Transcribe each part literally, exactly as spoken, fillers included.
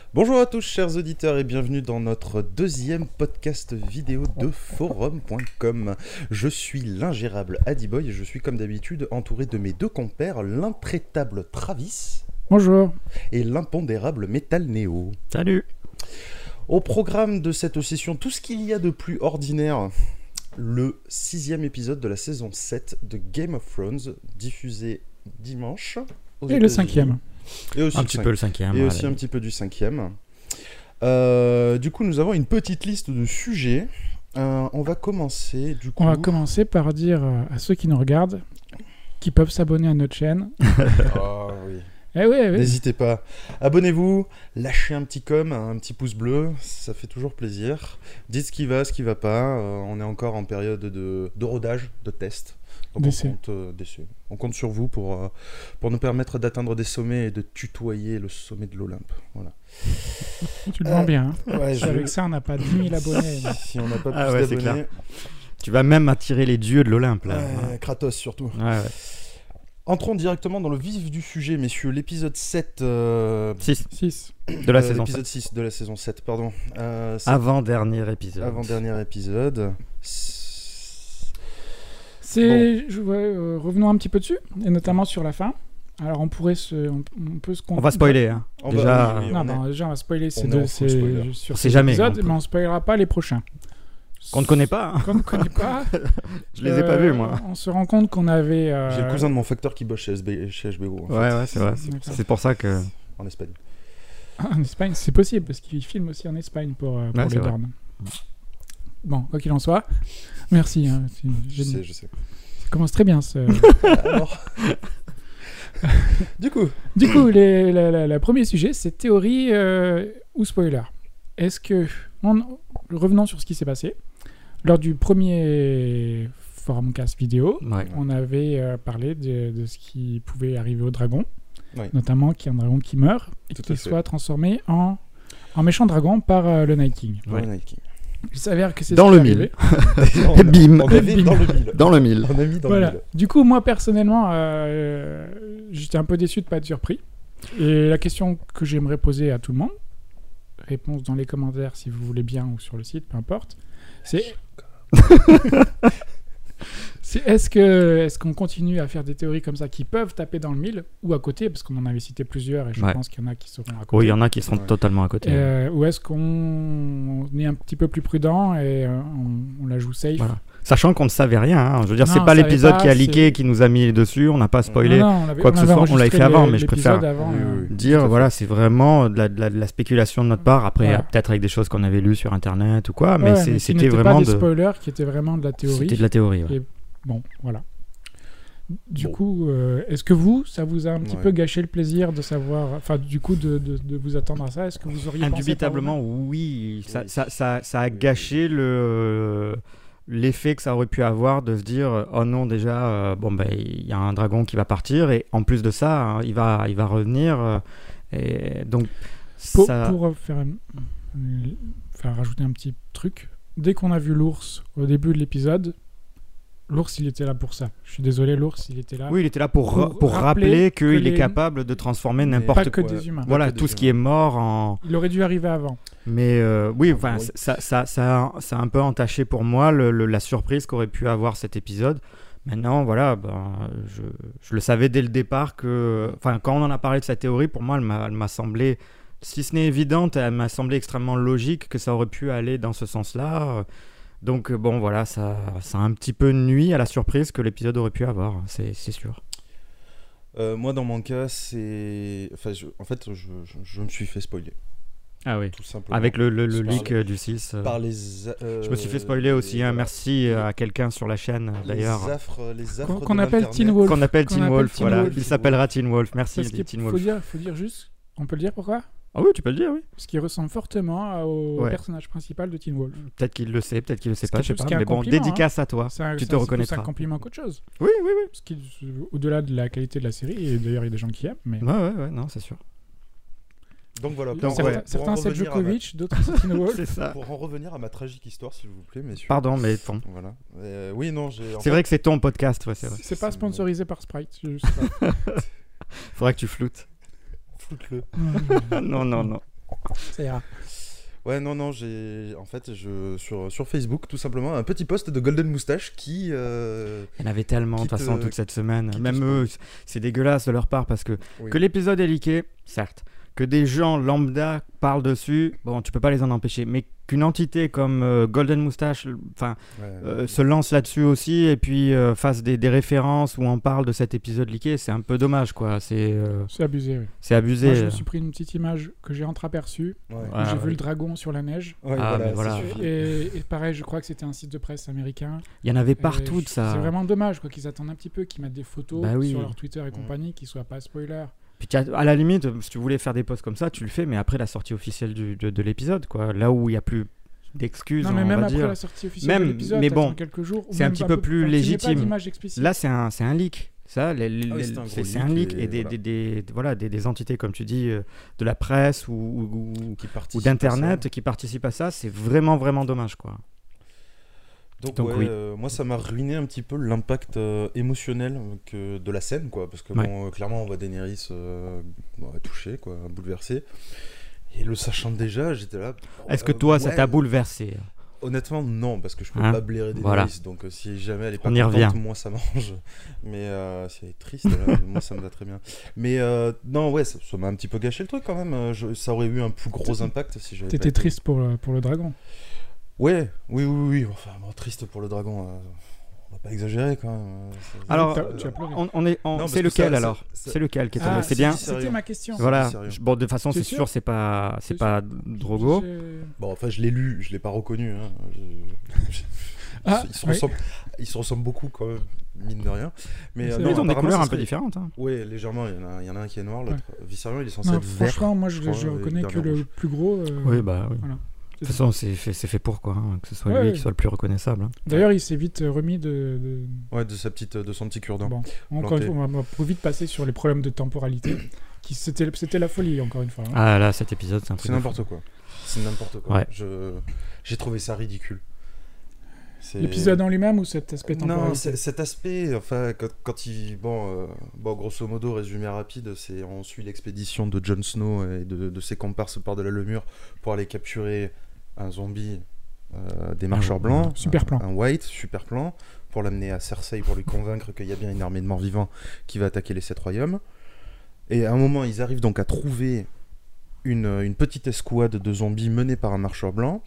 Bonjour à tous chers auditeurs et bienvenue dans notre deuxième podcast vidéo de forum point com. Je suis l'ingérable Adiboy et je suis comme d'habitude entouré de mes deux compères, l'intraitable Travis. Bonjour. Et l'impondérable Metal Neo. Salut. Au programme de cette session, tout ce qu'il y a de plus ordinaire, le sixième épisode de la saison sept de Game of Thrones, diffusé dimanche. Aux et le cinquième. Et aussi un petit cinq... peu le cinquième. Et allez. aussi un petit peu du cinquième. Euh, du coup, nous avons une petite liste de sujets. Euh, on va commencer, du coup... On va commencer par dire à ceux qui nous regardent qu'ils peuvent s'abonner à notre chaîne. Oh oui. Eh oui, eh oui. N'hésitez pas. Abonnez-vous, lâchez un petit com, un petit pouce bleu, ça fait toujours plaisir. Dites ce qui va, ce qui va pas. Euh, on est encore en période de, de rodage, de test. Donc on compte, euh, d'essai. On compte sur vous pour, euh, pour nous permettre d'atteindre des sommets et de tutoyer le sommet de l'Olympe. Voilà. Tu le vends euh, bien. Hein. Ouais, je... Avec ça, on n'a pas dix mille abonnés. Si on n'a pas plus ah ouais, d'abonnés... Tu vas même attirer les dieux de l'Olympe, là. Ouais, Kratos, surtout. Ouais, ouais. Entrons directement dans le vif du sujet, messieurs. L'épisode sept... Euh... six. six. De la euh, saison l'épisode sept. six de la saison sept, pardon. Euh, Avant-dernier épisode. Avant-dernier épisode. C'est... Bon. Je, ouais, euh, revenons un petit peu dessus, et notamment sur la fin. Alors on pourrait se... On, on peut se... On va spoiler, hein. On déjà... Va, oui, oui, non, on non, est... déjà on va spoiler ces on deux... Ces... Sur on ces sait jamais. épisodes, On peut... mais on spoilera pas les prochains. Qu'on ne connaît pas. Hein. Qu'on ne connaît pas. Je les ai euh, pas vus, moi. On se rend compte qu'on avait... Euh... J'ai le cousin de mon facteur qui bosse chez, S B... chez H B O. En ouais, fait. ouais, c'est vrai. C'est, c'est pour ça que... En Espagne. En Espagne, c'est possible, parce qu'il filme aussi en Espagne pour, euh, pour ouais, les Dornes. Bon, quoi qu'il en soit, merci. Hein, je sais, je sais. Ça commence très bien, ce... Alors... du coup Du coup, les, la, la, la premier sujet, c'est théorie euh, ou spoiler. Est-ce que... On... Revenons sur ce qui s'est passé. Lors du premier Forumcast vidéo, ouais. on avait euh, parlé de, de ce qui pouvait arriver au dragon, ouais. notamment qu'il y a un dragon qui meurt et Tout qui soit transformé en, en méchant dragon par euh, le Night King. Ouais. Le Night King. Il s'avère que c'est dans ce le qui mille. Et bim. On avait dans le mille. Dans le mille. On a mis dans voilà. le mille. Du coup, moi personnellement, euh, j'étais un peu déçu de ne pas être surpris. Et la question que j'aimerais poser à tout le monde, réponse dans les commentaires si vous voulez bien ou sur le site, peu importe, c'est... c'est est-ce que est-ce qu'on continue à faire des théories comme ça qui peuvent taper dans le mille ou à côté, parce qu'on en avait cité plusieurs et je ouais. pense qu'il y en a qui seront à côté. Oui, il y en a qui seront ouais. totalement à côté. Euh, ou est-ce qu'on est un petit peu plus prudent et euh, on, on la joue safe voilà. Sachant qu'on ne savait rien, hein. Je veux dire, non, c'est pas l'épisode pas, qui a leaké, c'est... qui nous a mis dessus, on n'a pas spoilé non, non, on avait, quoi que on ce soit, on l'avait fait avant, les, mais je préfère avant, oui, euh, oui, dire, voilà, c'est vraiment de la, de, la, de la spéculation de notre part, après voilà. peut-être avec des choses qu'on avait lues sur internet ou quoi, mais, ouais, c'est, mais c'était vraiment vraiment pas des de... spoilers, qui étaient vraiment de la théorie. C'était de la théorie, ouais. Et bon, voilà. Du bon. coup, euh, est-ce que vous, ça vous a un petit ouais. peu gâché le plaisir de savoir, enfin, du coup, de, de, de vous attendre à ça? Est-ce que vous auriez Indubitablement, pensé oui. Ça, ça, ça, ça a gâché le... l'effet que ça aurait pu avoir de se dire oh non déjà euh, bon ben il y a un dragon qui va partir et en plus de ça hein, il va il va revenir euh, et donc pour, ça... pour faire, faire rajouter un petit truc, dès qu'on a vu l'ours au début de l'épisode, l'ours il était là pour ça. Je suis désolé, l'ours il était là. Oui, il était là pour pour, pour rappeler, rappeler qu'il les... est capable de transformer mais n'importe pas quoi. Que des humains. Voilà, que tout des ce qui est mort en. Il aurait dû arriver avant. Mais euh, oui, enfin, oui. ça, ça, ça, ça a un peu entaché pour moi le, le, la surprise qu'aurait pu avoir cet épisode. Maintenant, voilà, ben, je, je le savais dès le départ que, enfin, quand on en a parlé de sa théorie, pour moi, elle m'a, elle m'a semblé, si ce n'est évidente, elle m'a semblé extrêmement logique que ça aurait pu aller dans ce sens-là. Donc bon, voilà, ça, ça a un petit peu nuit à la surprise que l'épisode aurait pu avoir, c'est, c'est sûr. Euh, moi, dans mon cas, c'est, enfin, je... en fait, je, je, je me suis fait spoiler. Ah oui, tout simplement. Avec le, le, le leak les, du six. Euh... Par les, euh, je me suis fait spoiler aussi, hein. Merci les, à quelqu'un sur la chaîne d'ailleurs. Les affres, les affres qu'on, qu'on appelle Teen Wolf. Qu'on appelle Teen Wolf, Teen voilà. Wolf. Il s'appellera Teen Wolf, merci Teen Wolf. Faut dire, faut dire juste, on peut le dire pourquoi ? Ah oui, tu peux le dire, oui. Parce qu'il ressemble fortement au ouais. personnage principal de Teen Wolf. Peut-être qu'il le sait, peut-être qu'il le sait pas, je sais pas. Mais bon, dédicace hein. à toi, c'est un, tu c'est te un, reconnaîtras. C'est un compliment qu'autre chose. Oui, oui, oui. Parce qu'au-delà de la qualité de la série, et d'ailleurs il y a des gens qui aiment, mais... Ouais, ouais, ouais, non, c'est sûr. Donc voilà, Donc, pour certains, en, certains pour c'est Djokovic, ma... d'autres c'est Teen Wolf. C'est ça. Pour en revenir à ma tragique histoire, s'il vous plaît, messieurs. Pardon, mais bon. Voilà. Euh, oui, non, j'ai... C'est fait... vrai que c'est ton podcast, ouais, c'est vrai. C'est pas sponsorisé par Sprite, je sais pas. Faudra que tu floutes. Floute-le. non, non, non. Ça ira. Ouais, non, non, j'ai en fait je sur sur Facebook tout simplement un petit post de Golden Moustache qui. Euh... Il y en avait tellement de toute façon toute cette semaine. Même eux, c'est dégueulasse de leur part parce que oui. que l'épisode est leaké, certes. Que des gens lambda parlent dessus, bon, tu peux pas les en empêcher. Mais qu'une entité comme euh, Golden Moustache, enfin, ouais, euh, ouais. se lance là-dessus aussi et puis euh, fasse des, des références où on parle de cet épisode leaké, c'est un peu dommage, quoi. C'est euh, c'est abusé. Oui. C'est abusé. Moi, je me suis pris une petite image que j'ai entreaperçue. Ouais. Où ouais, j'ai ouais. vu le dragon sur la neige. Ouais, ah, voilà, voilà. Et, et pareil, je crois que c'était un site de presse américain. Il y en avait partout et de ça. C'est vraiment dommage, quoi, qu'ils attendent un petit peu, qu'ils mettent des photos bah oui. sur leur Twitter et compagnie, qui soient pas spoilers. Puis à la limite, si tu voulais faire des posts comme ça, tu le fais, mais après la sortie officielle du, de, de l'épisode, quoi. Là où il n'y a plus d'excuses, non, mais on même va après dire. la sortie officielle même, de l'épisode, mais bon, quelques jours, c'est un petit peu, peu plus enfin, légitime. Là, c'est un, c'est un leak. Ça, les, les, ah oui, c'est un, c'est, c'est un leak et, et des, voilà. Des, des, des, voilà, des, des entités, comme tu dis, euh, de la presse ou, ou, ou d'internet qui participent à ça. C'est vraiment, vraiment dommage, quoi. Donc, Donc ouais, oui. euh, moi ça m'a ruiné un petit peu l'impact euh, émotionnel que de la scène, quoi, parce que ouais. bon, euh, clairement on voit Daenerys euh, bon, touchée, quoi, bouleversée, et le sachant déjà, j'étais là. Est-ce que toi ouais, ça t'a bouleversé? Honnêtement non, parce que je peux hein? pas blairer Daenerys, voilà. Donc euh, si jamais elle est pas on contente, moi ça m'arrange. Mais euh, si elle est triste, là, moi ça me va très bien. Mais euh, non ouais, ça, ça m'a un petit peu gâché le truc quand même. Je, ça aurait eu un plus gros impact si j'avais. T'étais triste pour le, pour le dragon. Ouais, oui, oui, oui. Enfin, bon, triste pour le dragon. Euh, on va pas exagérer quand même. C'est... Alors, euh, tu as pleuré. On, on est, on... Non, c'est lequel ça, alors ça, ça... C'est lequel qui est ah, C'est bien. C'était ma question. Voilà. Bon, de toute façon, c'est, c'est sûr, c'est pas, c'est, c'est pas Drogo. J'ai... Bon, enfin, je l'ai lu, je l'ai pas reconnu. Hein. Je... ah, ils, se oui. ressemblent, ils se ressemblent beaucoup quand même, mine de rien. Mais euh, non, ils ont des couleurs un peu différentes. Hein. Oui, légèrement. Il y en a, il y en a un qui est noir, l'autre. Ouais. Viscerion, il est censé non, être vert. Franchement, moi, je, je, je reconnais que le plus gros. Euh... Oui, bah oui. Voilà. De toute façon, c'est fait, c'est fait pour quoi, hein, que ce soit ouais, lui ouais. qui soit le plus reconnaissable. Hein. D'ailleurs, il s'est vite remis de, de... Ouais, de sa petite, de son petit cure-dent. Bon, encore une fois, on va, on va vite passer sur les problèmes de temporalité. qui c'était, c'était la folie encore une fois. Hein. Ah là, cet épisode, c'est un truc. C'est n'importe quoi. C'est n'importe quoi. Ouais. Je, j'ai trouvé ça ridicule. C'est... L'épisode en lui-même ou cet aspect temporalité? Non, c'est, cet aspect, enfin, quand, quand il, bon, euh, bon, grosso modo, résumé rapide, c'est on suit l'expédition de Jon Snow et de, de ses comparses par-delà le mur pour aller capturer un zombie, euh, des marcheurs ah, blancs, super plan. Un, un white, super plan, pour l'amener à Cersei pour lui convaincre qu'il y a bien une armée de morts vivants qui va attaquer les sept royaumes. Et à un moment, ils arrivent donc à trouver une, une petite escouade de zombies menée par un marcheur blanc.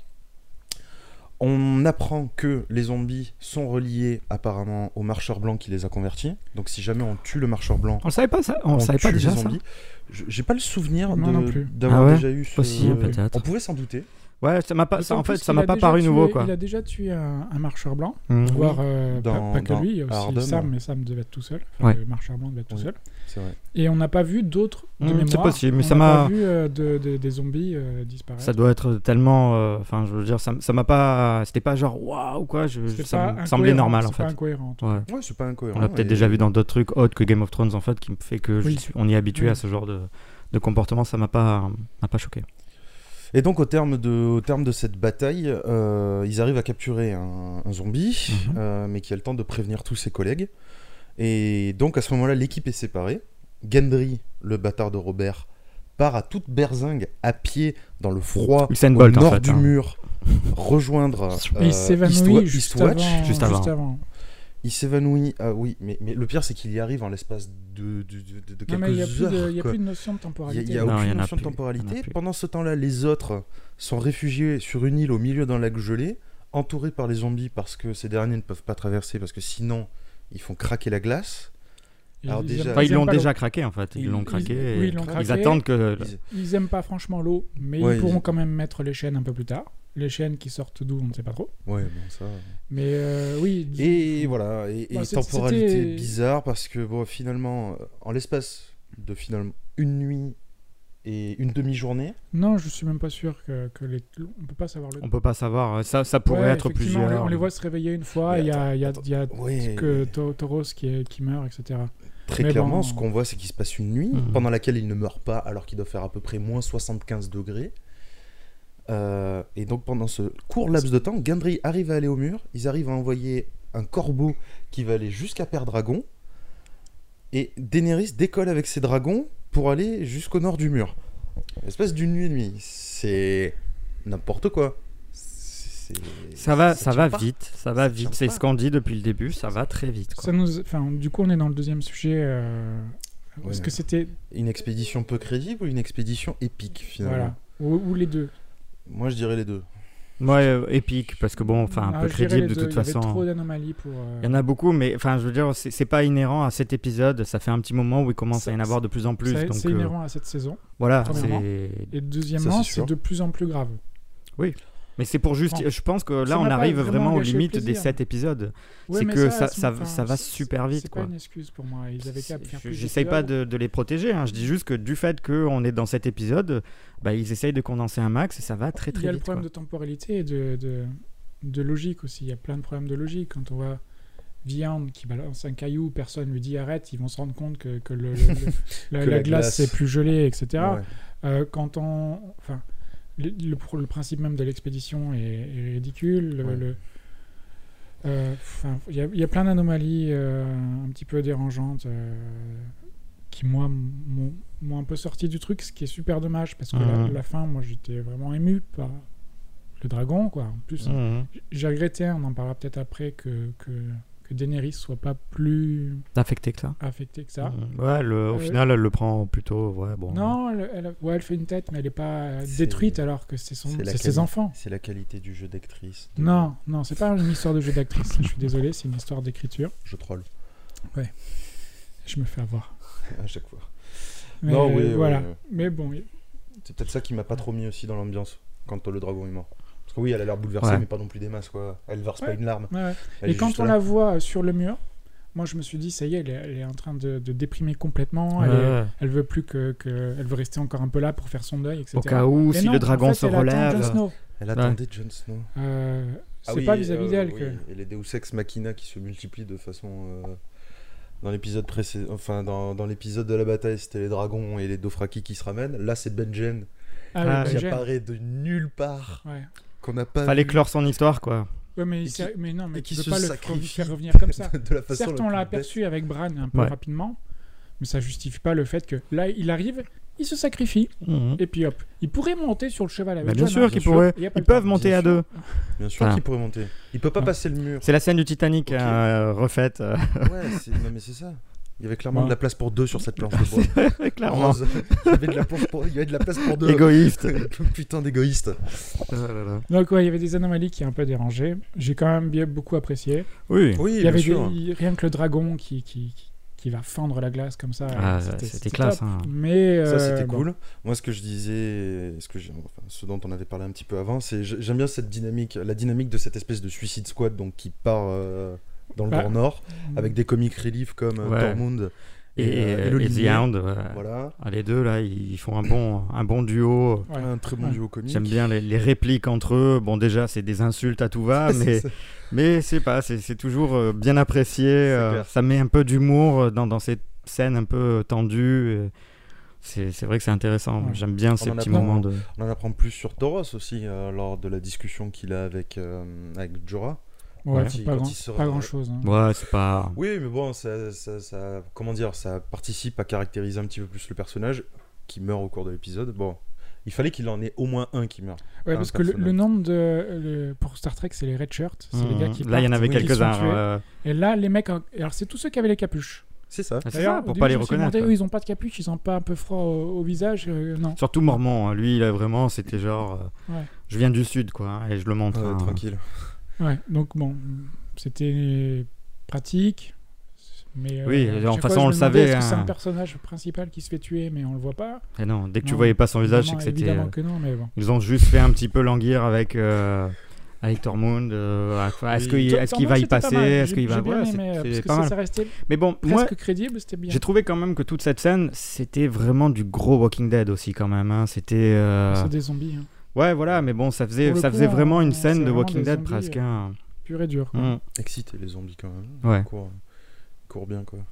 On apprend que les zombies sont reliés apparemment au marcheur blanc qui les a convertis. Donc si jamais on tue le marcheur blanc, on savait pas ça. On, on savait pas déjà ça. Je, j'ai pas le souvenir non, de, non plus. d'avoir ah ouais déjà eu ce. Possible, peut-être. On pouvait s'en douter. Ouais, ça m'a pas. Ça, en fait, ça m'a pas paru tué, nouveau, quoi. Il a déjà tué un, un marcheur blanc, mmh. voire euh, dans, pas, pas que lui, il y a aussi Ardem, Sam, mais Sam devait être tout seul. Enfin, ouais. Le marcheur blanc devait être tout oui, seul. C'est vrai. Et on n'a pas vu d'autres de mmh, mémoire. C'est possible, mais on ça n'a m'a. pas vu euh, de, de, des zombies euh, disparaître. Ça doit être tellement. Enfin, euh, je veux dire, ça, ça m'a pas. C'était pas genre waouh quoi. Je, ça me semblait normal en fait. C'est pas incohérent. Ouais, ouais c'est pas incohérent. On l'a peut-être et... déjà vu dans d'autres trucs autres que Game of Thrones en fait, qui me fait que oui. suis... on y est habitué oui. à ce genre de, de comportement. Ça m'a pas, m'a pas choqué. Et donc au terme de, au terme de cette bataille, euh, ils arrivent à capturer un, un zombie, mm-hmm. euh, mais qui a le temps de prévenir tous ses collègues. Et donc à ce moment-là, l'équipe est séparée. Gendry, le bâtard de Robert, part à toute berzingue à pied dans le froid au Bolt, nord en fait, du hein. mur, rejoindre euh, il s'évanouit juste, Eastwatch, avant, juste avant. Juste avant. Il s'évanouit, ah oui, mais, mais le pire c'est qu'il y arrive en l'espace de, de, de, de quelques non, mais y a heures. Il n'y a plus de notion de temporalité. Il n'y a, y a non, aucune y notion plus, de temporalité. Pendant ce temps-là, les autres sont réfugiés sur une île au milieu d'un lac gelé, entourés par les zombies parce que ces derniers ne peuvent pas traverser, parce que sinon ils font craquer la glace. Alors ils, déjà, enfin, ils, ils l'ont déjà l'eau. craqué en fait, ils, ils l'ont craqué. Ils, oui, ils, l'ont ils craqué. attendent que. Ils, ils aiment pas franchement l'eau, mais ouais, ils pourront ils... quand même mettre les chaînes un peu plus tard. Les chaînes qui sortent d'où, on ne sait pas trop. Ouais, bon, ça. Mais euh, oui. Et voilà, et, bah, et temporalité c'était... bizarre parce que bon, finalement, en l'espace de finalement une nuit et une demi-journée. Non, je suis même pas sûr que, que les. On peut pas savoir le. On peut pas savoir. Ça, ça pourrait ouais, être plusieurs. On les, on les voit se réveiller une fois. Il y a, y a, y a ouais. que Toros qui, est, qui meurt, et cetera. Très mais clairement, bon... ce qu'on voit, c'est qu'il se passe une nuit mmh. pendant laquelle il ne meurt pas, alors qu'il doit faire à peu près moins soixante-quinze degrés. Euh, et donc pendant ce court laps de temps, Gendry arrive à aller au mur. Ils arrivent à envoyer un corbeau qui va aller jusqu'à Père-Dragon. Et Daenerys décolle avec ses dragons pour aller jusqu'au nord du mur. L'espace d'une nuit et demie, c'est n'importe quoi. C'est... Ça va, ça, ça va pas. vite, ça va Ça vite. tient C'est pas. ce qu'on dit depuis le début, ça va très vite. Quoi. Ça nous, enfin, du coup, on est dans le deuxième sujet. Euh... Ouais. Est-ce que c'était Une expédition peu crédible ou une expédition épique finalement voilà, ou, ou les deux? Moi je dirais les deux. Ouais, euh, épique, parce que bon, enfin, un Ah, peu je dirais crédible les de deux. toute Il y avait façon. trop d'anomalies pour. euh, Il y en a beaucoup, mais enfin, je veux dire, c'est, c'est pas inhérent à cet épisode. Ça fait un petit moment où il commence Ça- à y en avoir de plus en plus. c'est donc, c'est euh, inhérent à cette saison. voilà, premièrement. c'est. Et deuxièmement, Ça, c'est sûr. c'est de plus en plus grave. Mais c'est pour juste. Bon. Je pense que Ça là, on m'a pas arrive vraiment vraiment aux gâché le limites des plaisir. sept épisodes. Ouais, C'est mais que ça, ça- ça- enfin, ça va c'est- super vite, C'est quoi. pas une excuse pour moi. Ils avaient qu'à faire plus J'essaye pas de, de les protéger. Hein. Je dis juste que du fait qu'on est dans cet épisode, bah, ils essayent de condenser un max et ça va très Il y très a vite. le problème quoi. de temporalité et de, de, de logique aussi. Il y a plein de problèmes de logique. Quand on voit Viande qui balance un caillou, personne lui dit arrête, ils vont se rendre compte que, que, le, le- le- la, Que la la glace glace. c'est plus gelé, et cetera. Ouais. Euh, quand on. Enfin, le, le, pro- le principe même de l'expédition est, est ridicule. Le, Ouais. le- euh, enfin, il y, a- il y a plein d'anomalies euh, un petit peu dérangeantes euh, qui, moi, m'ont m'ont un peu sorti du truc, ce qui est super dommage parce que Mhm. la, la fin, moi, j'étais vraiment ému par le dragon, quoi. En plus, Mhm. j'ai regretté, on en parlera peut-être après, que, que, que Daenerys soit pas plus Affecté que ça. affectée que ça. Mhm. Ouais, le, au Euh, final, elle le prend plutôt. Ouais, bon. Non, elle, elle, ouais, elle fait une tête, mais elle est pas euh, C'est- détruite alors que c'est son, c'est la c'est ses quali- enfants. C'est la qualité du jeu d'actrice. de- Non, non, c'est pas une histoire de jeu d'actrice. Je suis désolé, c'est une histoire d'écriture. Je troll Je me fais avoir. à chaque fois. Mais, Non, oui, euh, oui, voilà. oui. Mais bon, C'est peut-être ça qui m'a pas trop mis aussi dans l'ambiance quand le dragon est mort. Parce que oui, elle a l'air bouleversée, Ouais. mais pas non plus des masses, quoi. Elle verse pas Ouais. une larme. ouais, ouais. Elle Et est quand juste on là. la voit euh, sur le mur, moi je me suis dit ça y est, elle est, elle est en train de, de déprimer complètement. Elle, Ouais, est- ouais. elle veut plus que, que, elle veut rester encore un peu là pour faire son deuil, et cetera. Au cas où, Et si non, le en dragon fait, se elle attend relève. Jon Snow. Elle attendait Jon Snow. Euh, c'est Ah oui, pas vis-à-vis euh, d'elle oui. que. Et les Deus Ex Machina qui se multiplient de façon. euh, Dans l'épisode précédent, enfin dans, dans l'épisode de la bataille, c'était les dragons et les Dothraki qui se ramènent. Là, c'est Benjen Ah, Ah, oui, qui Benjen. apparaît de nulle part, Ouais. qu'on n'a pas. Fallait vu, clore son histoire, quoi. Ouais, mais, Et c'est- qui- mais non, mais et tu qui peux se pas le sacrifie faire revenir comme ça. de la façon Certes, la on l'a plus aperçu avec Bran un peu Ouais. rapidement, mais ça justifie pas le fait que là, il arrive, il se sacrifie, Mhm. et puis hop. Il pourrait monter sur le cheval avec Bah, bien Jon, sûr hein, qu'ils sûr. pourraient. Il y a pas Ils le temps. peuvent monter bien à sûr. deux. Bien sûr Enfin. qu'il pourrait monter. Il peut pas Ouais. passer le mur. C'est la scène du Titanic Ok. hein, euh, refaite. euh, Ouais, c'est... non mais c'est ça. Il y avait clairement Ouais. de la place pour deux sur cette planche de bois. clairement. Rose. Il y avait de la place pour, il y avait de la place pour deux. Égoïste. Putain d'égoïste. Ah là là. Donc ouais, il y avait des anomalies qui ont un peu dérangé. J'ai quand même bien beaucoup apprécié. Oui. Oui, Il y bien avait sûr. des- rien que le dragon qui, qui, qui, qui va fendre la glace comme ça. Ah, euh, c'était classe, top. hein. Mais Ça euh, c'était bon. cool. Moi ce que je disais, ce que j'ai, enfin, ce dont on avait parlé un petit peu avant, c'est j- j'aime bien cette dynamique, la dynamique de cette espèce de Suicide Squad donc qui part euh, dans le Bah, Grand Nord avec des comic relief comme euh, Ouais. Tormund Et, et, euh, et, et le et The Limier. Hound, ouais. Voilà, Ah, les deux là, ils font un bon, un bon duo. Ouais. un très bon Ouais. duo comique. J'aime bien les, les répliques entre eux. Bon, déjà, c'est des insultes à tout va, C'est mais, ça. mais c'est pas, c'est c'est toujours euh, bien apprécié. euh, clair. ça met un peu d'humour euh, dans, dans cette scène un peu tendue. et C'est c'est vrai que c'est intéressant. Ouais. J'aime bien On ces en petits apprend. moments de. On en apprend plus sur Tauros aussi euh, lors de la discussion qu'il a avec euh, avec Jorah. Ouais, Quand il- pas, quand grand, il se- pas grand chose. Ouais, c'est pas. Oui, mais bon, ça, ça, ça- comment dire, ça participe à caractériser un petit peu plus le personnage qui meurt au cours de l'épisode. Bon, il fallait qu'il en ait au moins un qui meurt. Ouais, un parce que le, personnage. le nombre de. le- pour Star Trek, c'est les red shirts. C'est les gars qui. Là, il y en partent, avait qui sont quelques-uns. tués. ouais. Et là, les mecs. Alors, c'est tous ceux qui avaient les capuches. C'est ça. Ah, c'est D'ailleurs, ça, au pour début, pas les je me suis reconnaître. demandé, eux, ils ont pas de capuche, ils ont pas un peu froid au, au visage. euh, non. Surtout Mormon, hein. Lui, il a vraiment, c'était genre, euh, Ouais. je viens du sud, quoi, hein, et je le montre. Ouais, hein. tranquille. Ouais, donc bon, c'était pratique. Mais, euh, Oui, à de chaque toute fois, façon, je on me le demandais, savait, Est-ce que c'est hein. un personnage principal qui se fait tuer, mais on le voit pas? Et non, dès que tu Non, voyais pas son visage, c'est Évidemment- que c'était. Évidemment euh, que non, mais bon. Ils ont juste fait un petit peu languir avec, euh, avec Tormund. euh, est-ce Oui. qu'il est-ce qu'il va y Tormund, c'était pas passer? mal. Est-ce J'ai- qu'il va. j'ai bien Ouais, aimé, c'est- euh, c'est parce que pas ça, mal. ça restait Mais bon, moi, presque crédible, c'était bien. j'ai trouvé quand même que toute cette scène, c'était vraiment du gros Walking Dead aussi, quand même. hein. C'était. euh, C'est des zombies, hein. Ouais, voilà, mais bon, ça faisait, Pour le ça coup, faisait vraiment on- une c'est scène de vraiment Walking des Dead zombies, presque. euh, hein. Pur et dur, quoi. Mm. Excité les zombies quand même. Ouais. Ils courent, ils courent bien quoi.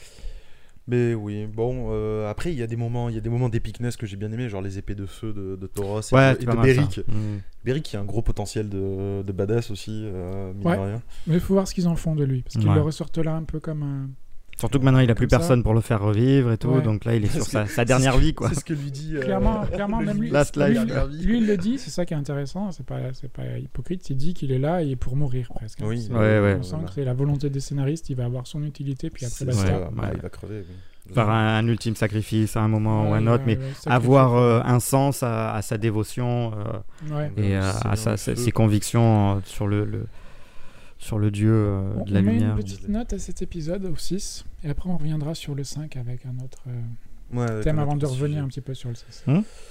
Mais oui, bon, euh, après il y a des moments, il y a des moments d'épicness que j'ai bien aimé, genre les épées de feu de, de Tauros et Ouais, de, c'est et pas de mal, ça. Beric. Mm. Beric qui a un gros potentiel de, de badass aussi, euh, mine Ouais. de rien. Mais il faut voir ce qu'ils en font de lui, parce qu'ils Ouais. le ressortent là un peu comme un... Surtout que maintenant, il a plus Comme ça. personne pour le faire revivre et tout, Ouais. donc là, il est sur Parce sa, que- sa dernière vie, quoi. C'est ce que lui dit. euh, Clairement, clairement même lui, Last lui, Life. lui, lui, il le dit, c'est ça qui est intéressant, c'est pas, c'est pas hypocrite, il dit qu'il est là et pour mourir presque. hein. Oui. C'est- Ouais, ouais. On sent Voilà. que c'est la volonté des scénaristes, il va avoir son utilité, puis après C'est basta. ça, Ouais, bah, ouais. il va crever. oui. Faire un, un ultime sacrifice à un moment ou Ouais, un autre, ouais, mais ouais, ça avoir que- euh, un sens à, à sa dévotion euh, Ouais. et à, C'est à dans sa- le ses, feu. ses convictions euh, sur le, le, sur le dieu euh, On, de la on met lumière. une petite note à cet épisode, au six, et après on reviendra sur le cinq avec un autre euh, Ouais, avec thème un avant autre de revenir sujet. un petit peu sur le six.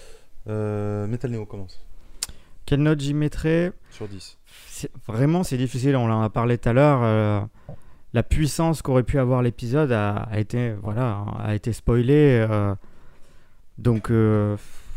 Euh, Metal Neo commence. Quelle note j'y mettrais? Sur dix. C'est- Vraiment, c'est difficile. On en a parlé tout à l'heure. euh, la puissance qu'aurait pu avoir l'épisode a, a été, voilà, a été spoilée. euh, donc, euh,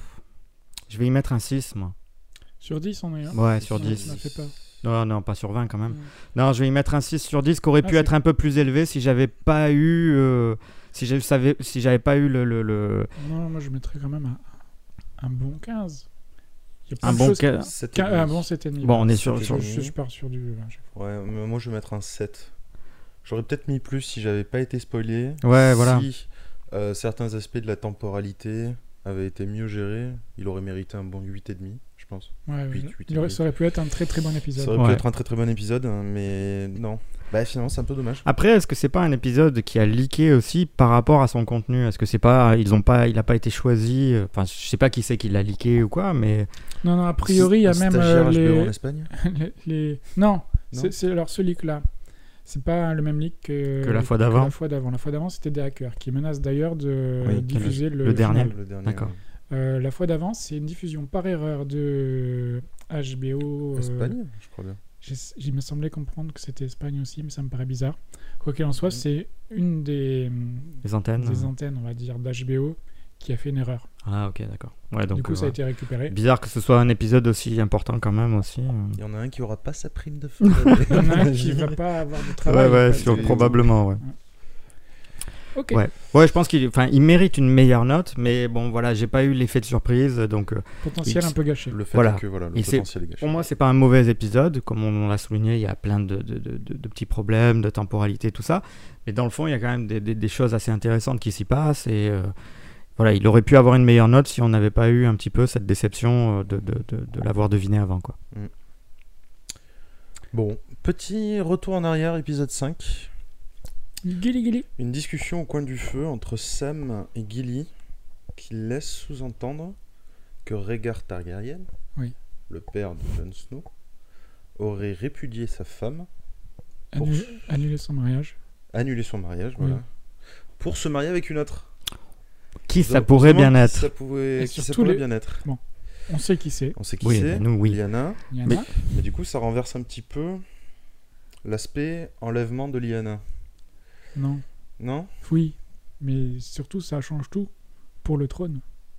je vais y mettre un six, moi. Sur dix, on est là. Ouais, sur Ça dix. m'a fait peur. Non, non, pas sur vingt quand même. Mm. Non, je vais y mettre un six sur dix, qui aurait Ah, pu c'est- être un peu plus élevé si j'avais pas eu. euh, si je savais, si j'avais pas eu le. le, le- Non, moi je mettrais quand même un, un bon quinze. Il y a plein Un de bon choses- quinze. sept et Quin- demi. Un bon sept virgule cinq. Bon, on est sur. C'était sur- Je, je pars sur du. ouais, je- Ouais, mais moi je vais mettre un sept. J'aurais peut-être mis plus si j'avais pas été spoilé. Ouais, voilà. Si euh, certains aspects de la temporalité avaient été mieux gérés, il aurait mérité un bon huit virgule cinq, je pense. Ouais, Huit, ouais. huit Il aurait- et ça aurait pu être un très très bon Ça épisode. aurait pu Ouais. être un très très bon épisode, hein, mais non. Bah finalement c'est un peu dommage. Après, est-ce que c'est pas un épisode qui a leaké aussi par rapport à son contenu? Est-ce que c'est pas, ils ont pas, il a pas été choisi? euh, Enfin, je sais pas qui c'est qui l'a leaké ou quoi, mais Non, non, a priori, il y a Un même stagiaire euh, H B O en les... Espagne. les, les- Non, Non c'est c'est- alors ce leak-là. C'est pas le même leak que, Que la fois d'avant. La fois d'avant, la fois d'avant, c'était des hackers qui menacent d'ailleurs de Oui, diffuser le, le dernier. final. Le dernier. D'accord. ouais. Euh, la fois d'avant, c'est une diffusion par erreur de H B O. euh, Espagne, je crois bien. j'ai- Il me semblait comprendre que c'était Espagne aussi, mais ça me paraît bizarre. Quoi qu'il en soit, Mhm. c'est une des, les antennes. des euh, antennes, on va dire, d'H B O qui a fait une erreur. Ah, ok, d'accord. Ouais, donc du coup, euh, ça a ouais. été récupéré. Bizarre que ce soit un épisode aussi important quand même aussi. euh. Il y en a un qui aura pas sa prime de fin d'année. Il y en a un qui va pas avoir de travail. Ouais, ouais, en fait. sur- Et- probablement, ouais. Ok. Ouais. Ouais, je pense qu'il, enfin, il mérite une meilleure note, mais bon, voilà, j'ai pas eu l'effet de surprise, donc euh, Potentiel Il- un peu gâché. Le fait Voilà. est que voilà, le Et c'est- potentiel est gâché. pour moi, c'est pas un mauvais épisode, comme on l'a souligné, il y a plein de, de, de, de- de petits problèmes, de temporalité, tout ça, mais dans le fond, il y a quand même des, des, des choses assez intéressantes qui s'y passent, et euh, voilà, il aurait pu avoir une meilleure note si on n'avait pas eu un petit peu cette déception euh, de, de, de, de l'avoir deviné avant, quoi. Bon, petit retour en arrière, épisode cinq. Gilly Gilly. Une discussion au coin du feu entre Sam et Gilly qui laisse sous-entendre que Rhaegar Targaryen, Oui. le père de Jon Snow, aurait répudié sa femme, Pour- Annu- Annuler son mariage. annulé son mariage, Oui. voilà, pour se marier avec une autre. Qui ça Donc, pourrait on se demande bien qui être Ça, pouvait... Et qui ça surtout pourrait les- bien être. On sait qui c'est. On sait qui Oui, c'est, nous, oui. Lyanna, Il y en Mais- a. mais du coup ça renverse un petit peu l'aspect enlèvement de Lyanna. Non. Non Oui. Mais surtout, ça change tout pour le trône.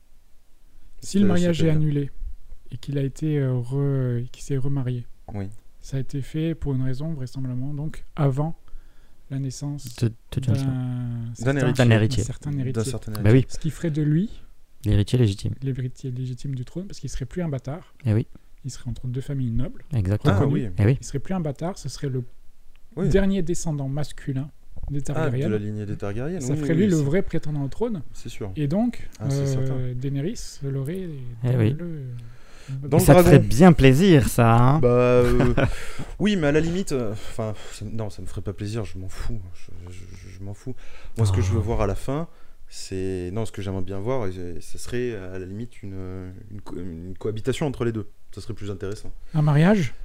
Si Ça- le mariage ça peut est être- annulé et qu'il a été euh, re... qu'il s'est remarié, Oui. ça a été fait pour une raison vraisemblablement donc avant la naissance de, de Jon Snow. d'un D'un certain- héritier. D'un héritier. d'un certain D'un héritier. certain Bah oui, Ce qui ferait de lui l'héritier légitime. l'héritier légitime du trône parce qu'il serait plus un bâtard. Eh oui, Il serait entre deux familles nobles. exactement. Ah Reconnu. oui. Eh oui. Il serait plus un bâtard. Ce serait le Oui. dernier descendant masculin des Ah, de Targaryens. la lignée des Targaryens. Ça oui, ferait oui, lui oui, le c'est- vrai prétendant au trône. C'est sûr. Et donc, Ah, c'est certain. euh, Daenerys l'aurait Eh dans oui. le... Dans le ça te dragon. ferait bien plaisir, ça. Hein. Bah euh, oui, mais à la limite, enfin, non, ça me ferait pas plaisir. Je m'en fous. Je, je- je m'en fous. Moi, ce que je veux voir à la fin, c'est non, ce que j'aimerais bien voir, et ça serait à la limite une, une, co- une cohabitation entre les deux. Ça serait plus intéressant. Un mariage.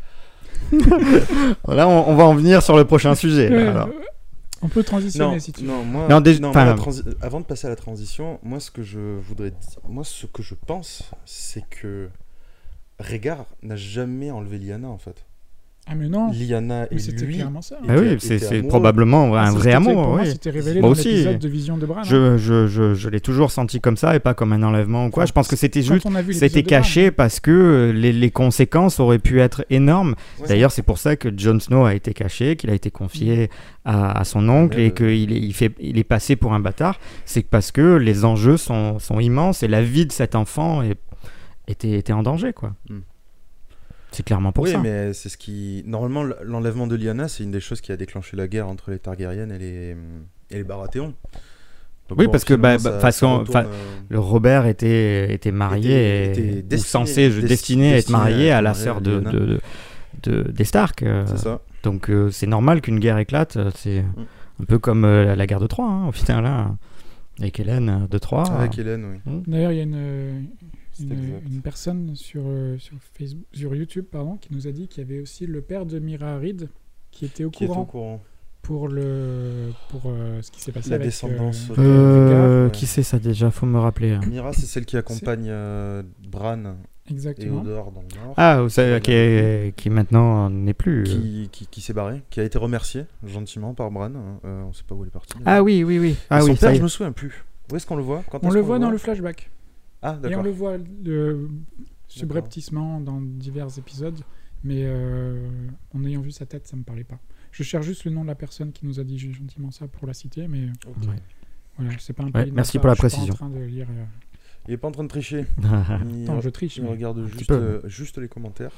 Là, on, on va en venir sur le prochain sujet. là, Euh, alors. On peut transitionner Non, si tu veux. non, moi, Non, déjà- non, enfin- moi, la transi- avant de passer à la transition, moi, ce que je voudrais, di- moi, ce que je pense, c'est que Rhaegar n'a jamais enlevé Lyanna en fait. Ah mais non. Lyanna et Mais c'était lui. clairement ça. Bah était- oui, c'est était c'est amoureux. probablement Ah, un ça, vrai c'était- amour. Pour moi, oui. c'était révélé Moi dans aussi. l'épisode de Vision de Bran. hein. Je, je, je, je l'ai toujours senti comme ça et pas comme un enlèvement ou quoi. Enfin, Je pense que c'était Quand juste, on a vu l'épisode c'était de Bran, caché parce que euh, les, les conséquences auraient pu être énormes. Ouais. D'ailleurs, c'est pour ça que Jon Snow a été caché, qu'il a été confié à, à son oncle Ouais, et ouais. qu'il est, il fait, il est passé pour un bâtard. C'est parce que les enjeux sont, sont immenses et la vie de cet enfant est, était, était en danger, quoi. Mm. C'est clairement pour oui, ça. mais c'est ce qui. Normalement, l- l'enlèvement de Lyanna, c'est une des choses qui a déclenché la guerre entre les Targaryennes et les, et les Baratheon. Donc oui, bon, parce que bah, ça, bah, façon, retourne, euh... euh... le Robert était, était marié, était, et, était destiné, ou censé, je, destiné à être marié à, à la sœur de, de, de, de, des Stark. Euh, c'est ça. Donc euh, c'est normal qu'une guerre éclate. C'est mm. un peu comme euh, la guerre de Troie, hein, au final, là, avec Hélène de Troie. Avec Hélène, oui. Mm. D'ailleurs, il y a une, une, une personne sur, sur, Facebook, sur YouTube pardon, qui nous a dit qu'il y avait aussi le père de Mira Reed qui était au qui courant. Est au courant. Pour, le, pour euh, ce qui s'est passé la avec descendance. Euh, euh, ouais. Qui c'est ça déjà? Faut me rappeler. Mira, c'est celle qui accompagne euh, Bran Exactement. et Hodor dans le Nord. Ah, ça, qui, est, qui maintenant n'est plus. Qui, qui, qui s'est barré, qui a été remercié gentiment par Bran. Euh, on sait pas où il est parti. Ah oui, oui, oui. Ah, son oui, père, ça je me souviens plus. Où est-ce qu'on le voit? Quand On le qu'on voit le dans le flashback. Ah, d'accord. Et on le voit le subrepticement dans divers épisodes, mais euh, en ayant vu sa tête, ça me parlait pas. Je cherche juste le nom de la personne qui nous a dit gentiment ça pour la citer, mais okay. ouais. Voilà, c'est pas un ouais, merci pour la je précision. Suis pas en train de lire, euh... Il est pas en train de tricher. il... Non, je triche. Il mais... regarde juste, euh, juste les commentaires.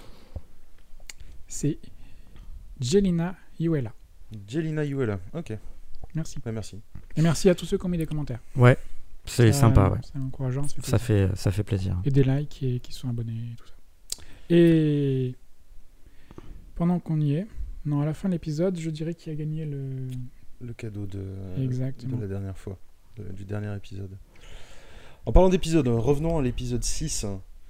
C'est Jelina Yuela. Jelina Yuela, ok. Merci. Ouais, merci. Et merci à tous ceux qui ont mis des commentaires. Ouais, c'est ça, sympa. Ouais. C'est encourageant. Ça fait, ça, fait, ça fait plaisir. Et des likes et qui sont abonnés et tout ça. Et pendant qu'on y est, non, à la fin de l'épisode, je dirais qui a gagné le... Le cadeau de, Exactement. de la dernière fois, de, du dernier épisode. En parlant d'épisode, revenons à l'épisode six,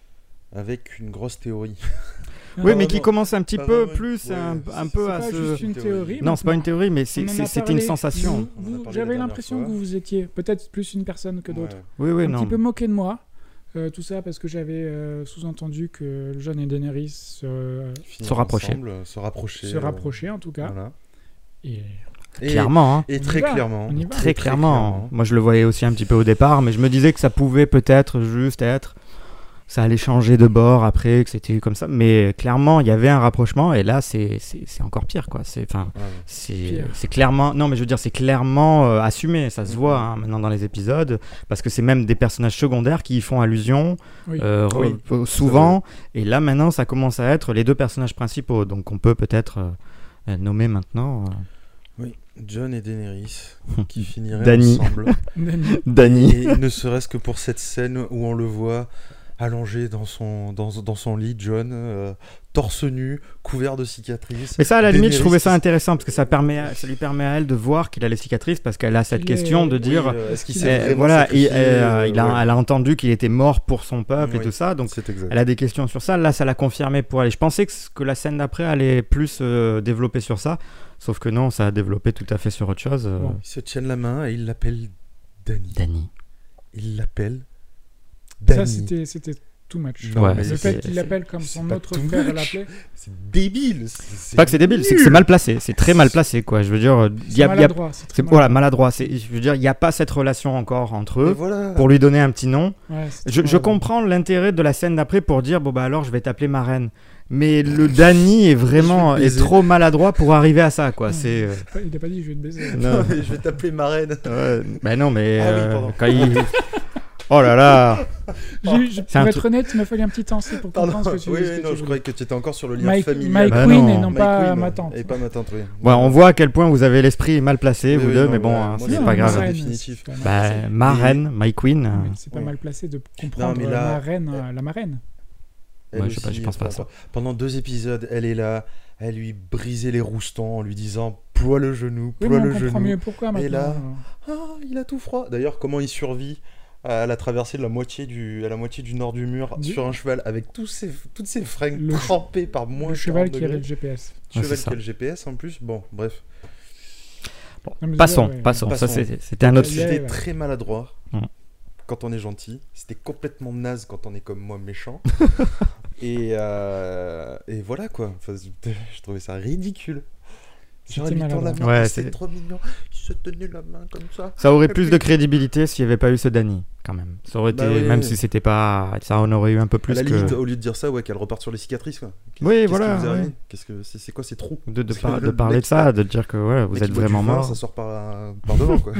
avec une grosse théorie. Oui, mais qui commence un petit pas peu vraiment, plus, ouais, un, un c'est peu pas à juste se... une théorie. Non, c'est pas une théorie, mais c'est, c'est, c'était une sensation. Vous, vous, j'avais l'impression fois. que vous étiez peut-être plus une personne que d'autres. Ouais. Oui, oui, un non. petit peu moqué de moi. Euh, tout ça parce que j'avais euh, sous-entendu que Jon et Daenerys euh, se rapprochaient. Ensemble, se rapprochaient. Se rapprochaient en tout cas. Voilà. Et... Et, clairement. Hein. Et très clairement. Très, très clairement. Moi, je le voyais aussi un petit peu au départ, mais je me disais que ça pouvait peut-être juste être... Ça allait changer de bord après, que c'était comme ça. Mais clairement, il y avait un rapprochement, et là, c'est, c'est, c'est encore pire, quoi. C'est, ouais. c'est, c'est clairement... Non, mais je veux dire, c'est clairement euh, assumé. Ça se voit hein, maintenant dans les épisodes, parce que c'est même des personnages secondaires qui y font allusion oui. Euh, oui. re- souvent. Et là, maintenant, ça commence à être les deux personnages principaux. Donc, on peut peut-être euh, nommer maintenant... Euh... Oui, Jon et Daenerys qui finiraient Dany. ensemble. Dany. Et ne serait-ce que pour cette scène où on le voit allongé dans son, dans, dans son lit, Jon, euh, torse nu, couvert de cicatrices. Mais ça, à la Daenerys limite, je trouvais ça intéressant parce que ça, permet à, ça lui permet à elle de voir qu'il a les cicatrices parce qu'elle a cette il question est... de dire... Oui, euh, est-ce qu'il euh, voilà, et, euh, euh, il a, ouais. elle a entendu qu'il était mort pour son peuple oui, et tout ça, donc c'est exact. Elle a des questions sur ça. Là, ça l'a confirmé pour elle. Je pensais que, que la scène d'après allait plus euh, développer sur ça, sauf que non, ça a développé tout à fait sur autre chose. Euh... Bon, ils se tiennent la main et il l'appelle Dany. Dany. Il l'appelle Dany. Ça, c'était, c'était too much. Ouais, le c'est, fait c'est, qu'il c'est, l'appelle comme son autre frère l'appelait. C'est débile. C'est, c'est pas que c'est débile, c'est que c'est mal placé. C'est très mal placé, quoi. Je veux dire, c'est y a, maladroit. Y a, c'est c'est, maladroit. Voilà, maladroit. C'est, je veux dire, il n'y a pas cette relation encore entre eux voilà. pour lui donner un petit nom. Ouais, je, je comprends l'intérêt de la scène d'après pour dire bon bah alors je vais t'appeler ma reine. Mais le Dany est vraiment est trop maladroit pour arriver à ça, quoi. Non, c'est, euh... pas, il n'a pas dit je vais te baiser. Non, je vais t'appeler ma reine. Ouais, bah non, mais ah, euh, oui, quand il. Oh là là. J'ai, je, pour être truc... honnête, il m'a fallu un petit temps aussi pour comprendre Pardon. ce que tu oui, veux. Oui, non, je croyais que tu étais encore sur le lien Mike, familial. My bah Queen non. et non My pas Queen, ma tante. Et pas ma tante, oui. Ouais, on voit à quel point vous avez l'esprit mal placé, oui, vous oui, deux, non, mais bon, ouais, hein, moi, c'est non, pas grave. c'est définitif. C'est bah, ma reine, My Queen. Oui, c'est pas oui. mal placé de comprendre non, là, la reine, euh, la marraine. Elle ouais, aussi, je sais pas, je pense pas à ça. Pendant deux épisodes, elle est là, elle lui brisait les roustons en lui disant ploie le genou, ploie oui, le on genou. comprend mieux pourquoi maintenant. Et là, ah, il a tout froid. D'ailleurs, comment il survit à la traversée de la moitié du, à la moitié du nord du mur du... sur un cheval avec tous ses, toutes ses fringues le trempées par moins le cheval qui avait le G P S. Le cheval ouais, qui a le G P S en plus. Bon, bref. Bon, non, passons, ouais, passons, passons. Ça, c'était, c'était un autre sujet. C'était ouais. très maladroit hum. quand on est gentil. C'était complètement naze quand on est comme moi méchant. et, euh, et voilà quoi. Enfin, je trouvais ça ridicule. Genre, lui tend la main, ouais, c'était trop mignon. Il se tenait la main comme ça. Ça aurait et plus puis... de crédibilité s'il n'y avait pas eu ce Dany, quand même. Ça aurait bah été, oui, même oui. si c'était pas, ça en aurait eu un peu plus. À la que... limite, au lieu de dire ça, ouais, qu'elle reparte sur les cicatrices, quoi. Qu'est-ce, oui, qu'est-ce voilà. Qui vous ouais. Qu'est-ce que c'est, c'est quoi ces trous De, de, par, de parler de ça, de dire que ouais, vous êtes vraiment mort. Ça sort par, par devant, quoi.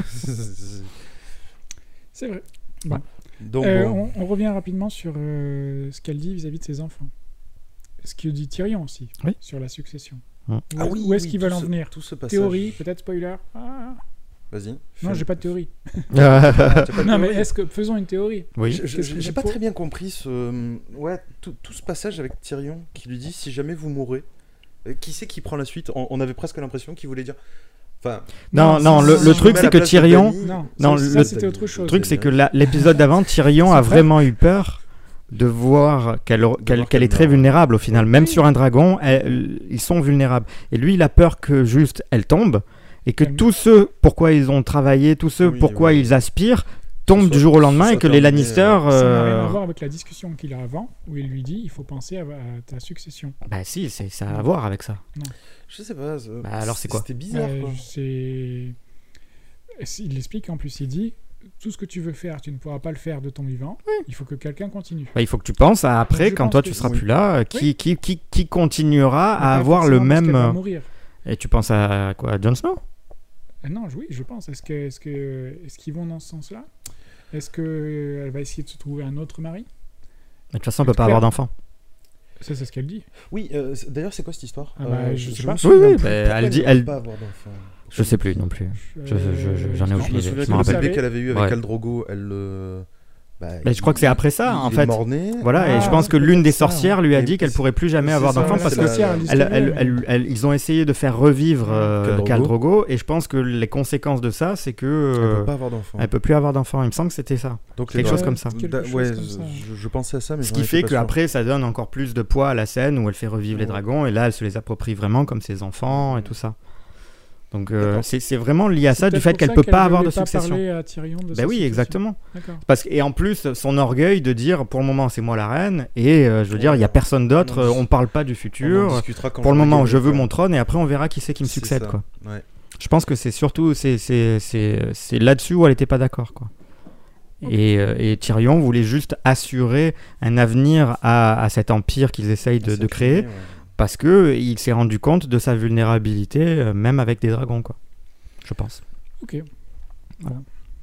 C'est vrai. Bon. Donc, euh, bon. on, on revient rapidement sur euh, ce qu'elle dit vis-à-vis de ses enfants. Ce que dit Tyrion aussi oui. sur la succession. Hum. Où, ah oui, où est-ce oui, qu'ils veulent ce, en venir tout ce passage. Théorie, peut-être spoiler. Ah. Vas-y. Non, j'ai pas de théorie. Pas de non, mais théorie. est-ce que faisons une théorie? Oui. Je- je- Qu'est-ce que J'ai c'est pas pour- très bien compris ce, ouais, tout, tout ce passage avec Tyrion qui lui dit si jamais vous mourrez. Euh, Qui c'est qui prend la suite? on, on avait presque l'impression qu'il voulait dire. Enfin. Non, non, c'est- le, c'est- le c'est- truc, met c'est la que place de Tyrion. Dany. Non, Non, ça, le- ça, c'était autre chose. Le truc, c'est que la- l'épisode d'avant, Tyrion Son a frère. vraiment eu peur de voir qu'elle qu'elle- voir qu'elle qu'elle est très meurt. vulnérable au final. Même Oui. sur un dragon, elle- ils sont vulnérables. Et lui, il a peur que juste elle tombe et que Elle- tous ceux pourquoi ils ont travaillé, tous ceux Oui, pourquoi oui. ils aspirent, tombent soit- du jour au lendemain soit et que les terminé, Lannister. euh, Ça n'a rien euh, à voir avec la discussion qu'il a avant, où il lui dit il faut penser à, à ta succession. Bah si, c'est ça a à voir avec ça. Je sais pas. ça- Bah, alors, c'est quoi C'était bizarre. Euh, quoi. c'est... Il l'explique en plus, il dit tout ce que tu veux faire, tu ne pourras pas le faire de ton vivant, il faut que quelqu'un continue. Bah, il faut que tu penses à après, Je quand pense toi que tu seras oui. plus là, euh, qui, Oui. qui, qui, qui continuera Mais à pas avoir le forcément parce qu'elle même. va euh, mourir. Et tu penses à quoi, Jon Snow? Euh, non, je- oui, je pense. Est-ce que, est-ce que, est-ce qu'ils vont dans ce sens-là? Est-ce que euh, elle va essayer de se trouver un autre mari? De toute façon, on peut pas Claire. avoir d'enfant. Ça, c'est ce qu'elle dit. Oui. euh, c'est- D'ailleurs, c'est quoi cette histoire? Ah bah, je sais pas. me Oui, souviens oui, plus. bah, Pourquoi elle dit- ne veut elle- pas avoir d'enfant? Je sais plus non plus. Je- je- je- j'en ai Euh, aucune Je me idée. souviens Je que me le rappelle. bébé qu'elle avait eu avec Ouais. Khal Drogo, elle le. Bah, Mais je crois que c'est après ça, en il fait. est mort-né. Voilà, et Ah, je pense que peut-être l'une des ça, sorcières lui a Et dit qu'elle c'est- pourrait plus jamais c'est avoir ça, d'enfant voilà, parce c'est que la- sorcière, elle, l'histoire, elle- mais- elle- elle- ils ont essayé de faire revivre euh, Khal Drogo. Khal Drogo, et je pense que les conséquences de ça, c'est que Elle euh, peut pas avoir d'enfant. elle peut plus avoir d'enfant. Il me semble que c'était ça. Donc, quelque les- chose Ouais, comme ça. quelque Da- chose ouais, comme ça. je, je pensais à ça, mais Ce j'en qui étais fait pas sûr. qu'après, ça donne encore plus de poids à la scène où elle fait revivre les Ouais. dragons, et là, elle se les approprie vraiment comme ses enfants et tout ça. Donc euh, D'accord. c'est c'est vraiment lié à C'est ça, du peut-être fait pour qu'elle ça peut pas avoir de voulait pas succession. parler à Tyrion de Ben sa oui, succession. exactement. D'accord. Parce que, et en plus, son orgueil de dire pour le moment c'est moi la reine, et euh, je veux dire, il n'y a personne d'autre, On en euh, on parle pas du On en futur. discutera quand Pour le j'aurai moment, gagné, je veux quoi. mon trône, et après on verra qui c'est qui me C'est succède. ça. Quoi. Ouais. Je pense que c'est surtout c'est, c'est, c'est, c'est là-dessus où elle n'était pas d'accord. Quoi. Et, euh, et Tyrion voulait juste assurer un avenir à, à cet empire qu'ils essayent de, Ça de fait, créer, ouais. parce qu'il s'est rendu compte de sa vulnérabilité, euh, même avec des dragons. Quoi. Je pense. Ok. Voilà.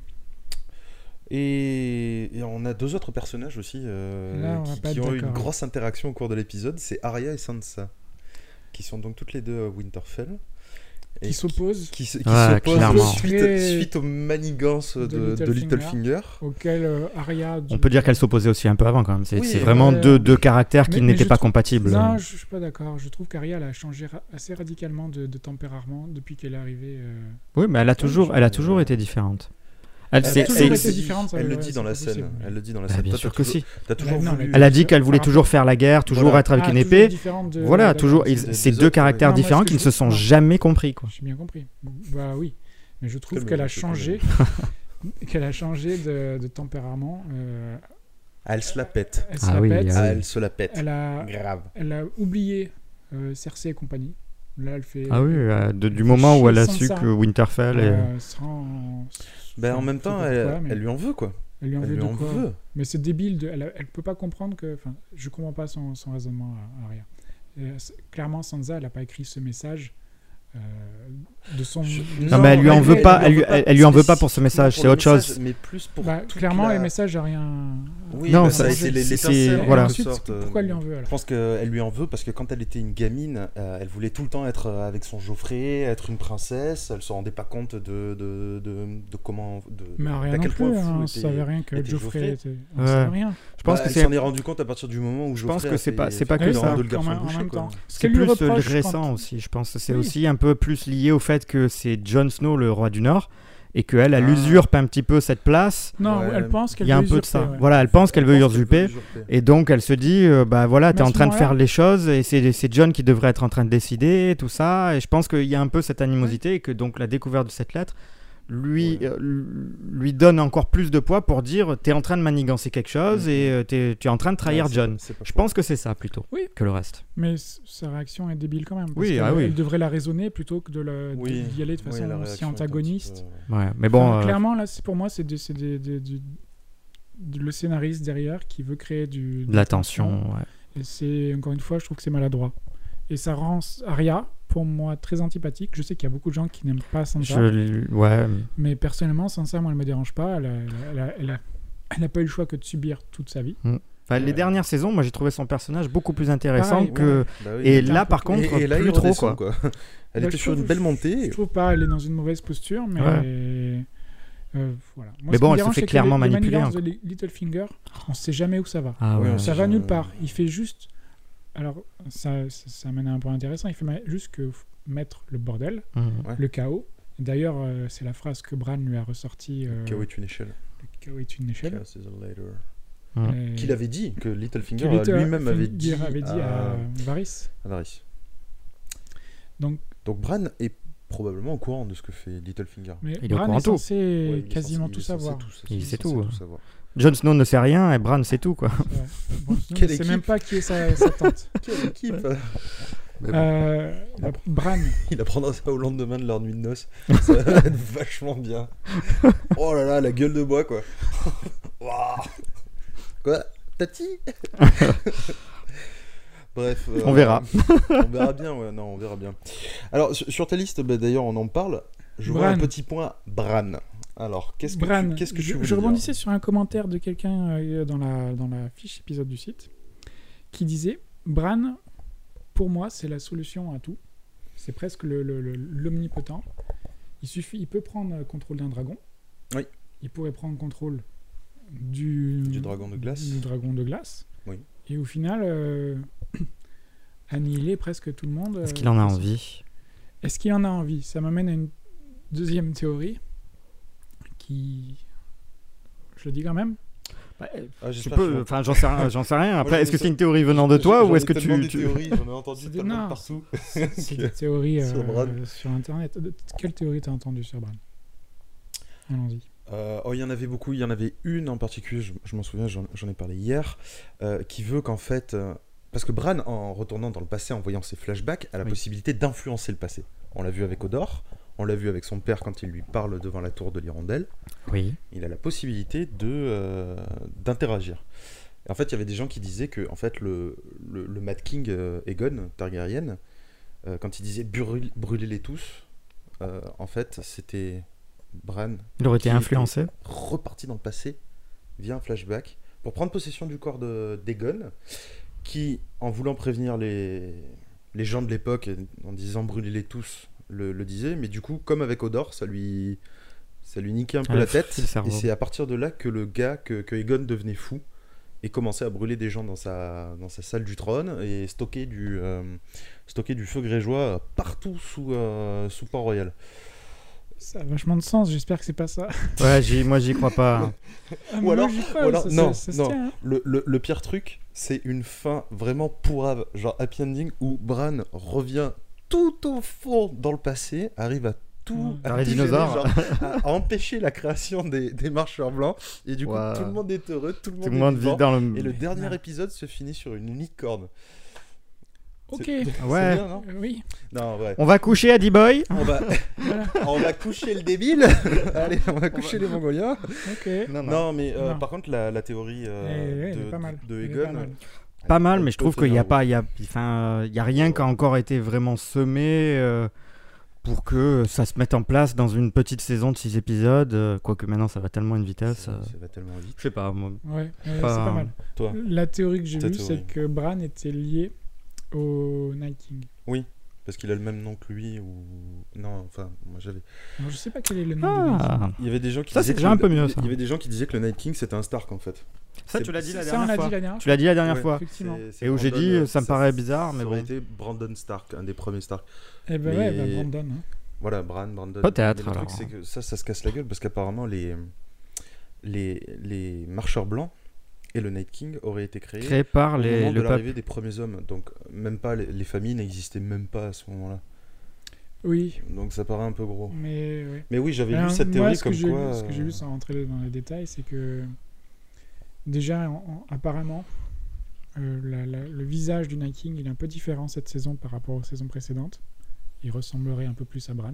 Et, et on a deux autres personnages aussi euh, Là, on va qui, pas qui être ont eu une d'accord. grosse interaction au cours de l'épisode, c'est Arya et Sansa, qui sont donc toutes les deux à Winterfell. Et Qui s'oppose qui, se- qui Ouais, s'opposent clairement. suite, Très- suite aux manigances de, de de Littlefinger. Littlefinger. auquel euh, Arya. On peut dire qu'elle s'opposait aussi un peu avant quand même. C'est, Oui, c'est vraiment ouais. deux, deux caractères qui Mais- mais n'étaient je pas trouve- compatibles. Non, je, je suis pas d'accord. Je trouve qu'Arya elle a changé ra- assez radicalement de, de tempérament depuis qu'elle est arrivée. euh, Oui, mais elle a toujours, elle a je- toujours été différente. Elle, Elle c'est- a toujours c'est- été c'est- différente, ça, Elle le ouais, dit dans c'est la pas scène. possible. Elle le dit dans la Bah, scène. bien Toi, sûr t'as que toujours- si. T'as toujours non, voulu. elle- Elle a dit qu'elle voulait Par toujours faire la guerre, toujours Voilà. être avec Ah, une toujours épée. différente de- Voilà, d'accord, toujours. c'est- ils- des- C'est des deux autres, caractères ouais. Non, moi, différents ce qui que ne je se trouve- sont non. jamais compris. Quoi. J'ai bien compris. Bah oui. Mais je trouve Calme-toi, qu'elle a calme-toi. changé, qu'elle a changé de, de tempérament. euh, Ah, elle se la pète. elle se Ah la oui, pète. ah Ah, oui. elle se la pète. Elle a, Grave. elle a oublié euh, Cersei et compagnie. Là, elle fait. Ah oui, euh, de- du fait moment où chier elle a sans su ça. que Winterfell est... euh, sans- Ben, en sans- même je sais temps, pas elle, pourquoi, mais elle lui en veut, quoi. elle lui en Elle veut lui de en quoi veut. Mais c'est débile. De, elle, a- elle peut pas comprendre que. Enfin, je comprends pas son, son raisonnement à, à Arya. Euh, c'est- clairement, Sansa, elle a pas écrit ce message euh, de son. Je- Non, mais elle lui en veut pas, elle lui, elle, elle lui en veut pas pour ce message, Pour c'est le autre message, chose. Mais plus pour. Bah, toute clairement, la- les messages, j'ai rien. Oui, Non, bah, ça, ça a c'est- été les- c'est- l'étincelle, c'est- en voilà. quelque Ensuite, sorte, euh, pourquoi elle lui en veut alors Je pense qu'elle lui en veut parce que quand elle était une gamine, euh, elle voulait tout le temps être euh, avec son Geoffrey, être une princesse. Elle se rendait pas compte de, de, de, de comment. De, Mais rien d'à non quel plus, point hein, on fou savait était- rien que était Geoffrey Geoffrey. était. On Ouais. savait rien. Je pense Bah, que elle c'est s'en est rendu compte à partir du moment où Je Geoffrey pense que a c'est fait- pas- c'est fait pas que le ça. rôle de le En garçon même- en bouché, même quoi. temps. Ce c'est qu'elle lui plus euh, reproche récent quand- aussi, je pense. C'est Oui. aussi un peu plus lié au fait que c'est Jon Snow, le roi du Nord, et qu'elle, elle Ah. usurpe un petit peu cette place. Non, Ouais. elle pense qu'elle Il y a veut un peu de usurper, ça. ouais. Voilà, elle pense qu'elle veut Je pense qu'elle usurper. usurper. Et donc elle se dit, euh, bah voilà, Mais t'es à en ce train de faire moment-là- les choses et c'est, c'est John qui devrait être en train de décider, tout ça. Et je pense qu'il y a un peu cette animosité et que donc la découverte de cette lettre lui, Ouais. euh, lui donne encore plus de poids pour dire, t'es en train de manigancer quelque chose Mhm. et euh, t'es, tu es en train de trahir Ouais, c'est- John. c'est pas Je faux. pense que c'est ça plutôt Oui. que le reste. Mais s- sa réaction est débile quand même. Parce Oui, qu'elle- ah oui. Elle devrait la raisonner plutôt que de la, Oui. d'y aller de Oui, façon la si réaction est un petit antagoniste. peu- Ouais, mais bon. Enfin, euh, clairement, là, c'est, pour moi, c'est, des- c'est des- des- du- du- le scénariste derrière qui veut créer du, de la tension. Ouais. Et c'est, encore une fois, je trouve que c'est maladroit. Et ça rend Arya, pour moi, très antipathique. Je sais qu'il y a beaucoup de gens qui n'aiment pas Sansa. Je, ouais. Mais personnellement, Sansa, moi, elle me dérange pas. Elle a, elle a, elle a- elle a pas eu le choix que de subir toute sa vie. Mm. Enfin, les dernières saisons, moi j'ai trouvé son personnage beaucoup plus intéressant Pareil, que. Ouais. Bah oui, Et mais- là, par contre, et, et là, plus il trop redescend, quoi. quoi. Elle Bah, était je sur trouve- une belle montée. Je trouve pas, elle est dans une mauvaise posture, mais. Ouais. euh, voilà. Moi, Mais ce bon, qui me elle se dérange, fait c'est que clairement les- les manipuler, manigances hein. de Li- Littlefinger, on sait jamais où ça va. Ah Ouais, ouais. on Ça sait va jamais. nulle part. Il fait juste. Alors, ça, ça, ça amène à un point intéressant. Il fait ma- juste que f- mettre le bordel, Mhm. Ouais. le chaos. D'ailleurs, euh, c'est la phrase que Bran lui a ressortie. Euh, Chaos est une échelle. le chaos est une échelle. Chaos is a ladder. Mhm. Et- Qu'il avait dit, que Littlefinger que Little- lui-même avait Finger dit, avait dit à, à Varys. à Varys. Donc, Donc Bran est probablement au courant de ce que fait Littlefinger. mais Il est au Bran courant est de tout. censé Ouais, il est quasiment censé- tout il est censé savoir. tout- Il est sait censé tout, ouais. savoir. Jon Snow ne sait rien et Bran sait tout quoi. Ouais. Bon, sinon, Quelle je sais équipe. même pas qui est sa, sa tante. Quelle équipe Mais bon, Euh, la- Bran, il apprendra ça au lendemain de leur nuit de noces. Ça va être vachement bien. Oh là là, la gueule de bois, quoi. Waouh. Quoi Tati Bref. euh, On verra. On verra bien, ouais, non, on verra bien. Alors, sur, sur ta liste, bah, d'ailleurs, on en parle. Je vois Bran. un petit point Bran. Alors, qu'est-ce que Bran, tu, qu'est-ce que je, tu voulais je dire rebondissais sur un commentaire de quelqu'un euh, dans, la, dans la fiche épisode du site qui disait Bran, pour moi, c'est la solution à tout. C'est presque le, le- le- l'omnipotent. Il suffit, il peut prendre euh, contrôle d'un dragon. Oui. Il pourrait prendre contrôle du, Du dragon de glace. Du dragon de glace. Oui. Et au final, euh, annihiler presque tout le monde. Est-ce euh, qu'il en a parce- envie? Est-ce qu'il en a envie? Ça m'amène à une deuxième théorie qui... Je le dis quand même. Ah, Tu j'espère peux, que- enfin j'en sais, rien- j'en sais rien. Moi, Après, j'en est-ce que ai- c'est une théorie venant de toi J'en ou ai est-ce que tellement tu, des tu- théories, j'en ai entendu C'est- tellement non, de partout. C'est des théories Sur euh, Bran. sur Internet. De- Quelle théorie t'as entendu sur Bran? Allons-y. Euh, oh, il y en avait beaucoup. Il y en avait une en particulier, je, je m'en souviens, j'en, j'en ai parlé hier, euh, qui veut qu'en fait. euh, parce que Bran, en retournant dans le passé, en voyant ses flashbacks, a la Oui. possibilité d'influencer le passé. On l'a vu avec Hodor, on l'a vu avec son père quand il lui parle devant la tour de l'Hirondelle. Oui. Il a la possibilité de, euh, d'interagir. Et en fait, il y avait des gens qui disaient que en fait, le, le, le Mad King euh, Aegon Targaryen, euh, quand il disait brûle- brûlez-les tous, euh, en fait, c'était Bran Il aurait été qui influencé. était reparti dans le passé via un flashback pour prendre possession du corps de d'Aegon, qui, en voulant prévenir les, les gens de l'époque, et en disant brûlez-les tous, le, le disait, mais du coup, comme avec Hodor, ça lui, ça lui niquait un peu Ah, la le tête, cerveau. et c'est à partir de là que le gars, que, que Aegon devenait fou, et commençait à brûler des gens dans sa, dans sa salle du trône, et stocker du, euh, stocker du feu grégeois partout sous, euh, sous Port-Royal. Ça a vachement de sens, j'espère que c'est pas ça. Ouais, j'y, moi j'y crois pas. Ah, Ou moi, alors- j'y crois, ou alors- ça- non, ça- ça se non. tient, hein. Le, le, le pire truc, c'est une fin vraiment pourrave, genre happy ending, où Bran revient tout au fond dans le passé, arrive à tout Ouais. à Dans les tout dinosaures. gêner, genre, à, à empêcher la création des, des marcheurs blancs, et du coup Wow. tout le monde est heureux, tout le monde Tout le est monde vivant, vit dans le. et le dernier Ouais. épisode se finit sur une licorne. Ok. C'est- c'est Ouais. bien, non Euh, oui. Non, ouais. On va coucher à D-Boy. On va, Voilà. on va coucher le débile. Allez, on va coucher les Mongoliens. Ok. Non, Non, mais euh, Non. par contre, la, la théorie euh, Eh, ouais, elle de, est pas mal. de Elle est Aegon, pas mal. Pas mal, elle mais je peut trouve qu'il n'y tenir a la pas, il y a, enfin, il y a rien qui a encore été vraiment semé euh, pour que ça se mette en place dans une petite saison de six épisodes. euh, Quoique maintenant, ça va tellement à une vitesse. Ça, euh, ça va tellement vite. Je sais pas, moi. Ouais, euh, Pas- c'est pas mal. Toi, La théorie que j'ai Ta vue, théorie. c'est que Bran était lié au Night King. parce qu'il a le même nom que lui ou non, enfin, moi j'avais. Alors, je sais pas quel est le nom du Night King. Ah, Il y avait des gens qui Ça, disaient c'est que déjà le- un peu mieux, ça. Il y avait des gens qui disaient que le Night King c'était un Stark en fait. ça, tu C'est- l'as dit la Ça, on dernière l'a fois. dit la dernière Tu l'as dit la dernière Ouais. fois. Effectivement. C'est- c'est Et où j'ai Brandon, dit, euh, ça me paraît bizarre, mais Ça aurait bon. été Brandon Stark, un des premiers Stark. Eh ben Mais- ouais, bah, Brandon. hein. Voilà, Bran, Brandon. Peut-être, Mais le truc alors. c'est que ça, ça se casse la gueule parce qu'apparemment les les les marcheurs blancs et le Night King auraient été créés. Créé par au les, moment de le peuple. l'arrivée des premiers hommes, donc même pas les, les familles n'existaient même pas à ce moment-là. Oui, Donc ça paraît un peu gros. mais ouais. Mais oui, j'avais Alors, lu cette moi, théorie ce comme que j'ai quoi. lu- ce que j'ai euh, lu sans rentrer dans les détails, c'est que déjà, en- en- apparemment, euh, la- la- le visage du Night King il est un peu différent cette saison par rapport aux saisons précédentes. Il ressemblerait un peu plus à Bran.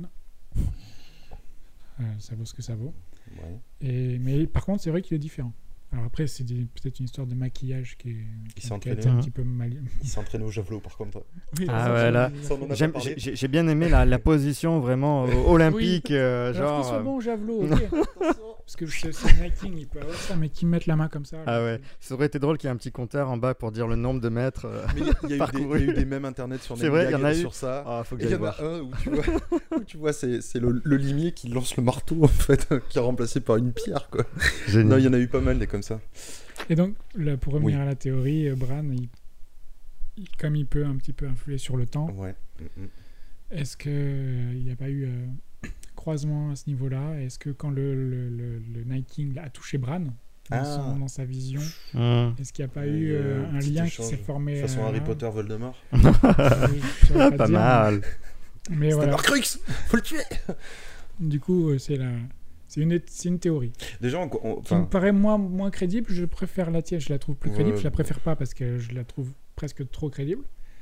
Euh, ça vaut ce que ça vaut. ouais. Et, mais par contre, c'est vrai qu'il est différent. Alors après, c'est des- peut-être une histoire de maquillage qui, est, Il qui, s'est qui a été entraîné. un Mhm. petit peu mal. Il s'est entraîné au javelot par contre. Oui, Ah ça, ouais, ça, là, il a ça, on fait- en a J'aime- pas parlé. J'ai j'ai bien aimé la, la position vraiment euh, olympique, euh, Alors genre. qu'il soit euh, bon au javelot, ok. Attention. Parce que c'est c'est Night King, il peut avoir ça, mais qui mettent la main comme ça. Ah là, ouais, ça aurait été drôle qu'il y ait un petit compteur en bas pour dire le nombre de mètres euh, Mais il y a- il y, a eu des- parcourus. il y a eu des mèmes internet sur C'est vrai, il y en a eu. sur ça. Ah, faut que Et il y j'aille en a voir. un où tu vois, où tu vois c'est, c'est le, le limier qui lance le marteau en fait, qui est remplacé par une pierre quoi. Génial. Non, il y en a eu pas mal des comme ça. Et donc, là, pour revenir Oui. à la théorie, euh, Bran, il- il- comme il peut un petit peu influer sur le temps, Ouais. Mm-mm. est-ce qu'il n'y a pas eu euh, croisement à ce niveau-là? Est-ce que quand le, le, le, le Night King a touché Bran, dans, Ah. son- dans sa vision, Mmh. est-ce qu'il n'y a pas Oui, eu euh, euh, un petit lien échange. qui s'est formé Façon euh, Harry là Potter, Voldemort. Je- je saurais Pas dire, mal. Mais, mais C'était voilà. Horcrux, faut le tuer. Du coup, euh, c'est la... c'est une, c'est une théorie Déjà, on, on- qui me enfin, paraît moins, moins crédible. Je préfère la tienne, je la trouve plus Ouais, crédible. Je la ouais. préfère pas parce que je la trouve presque trop crédible.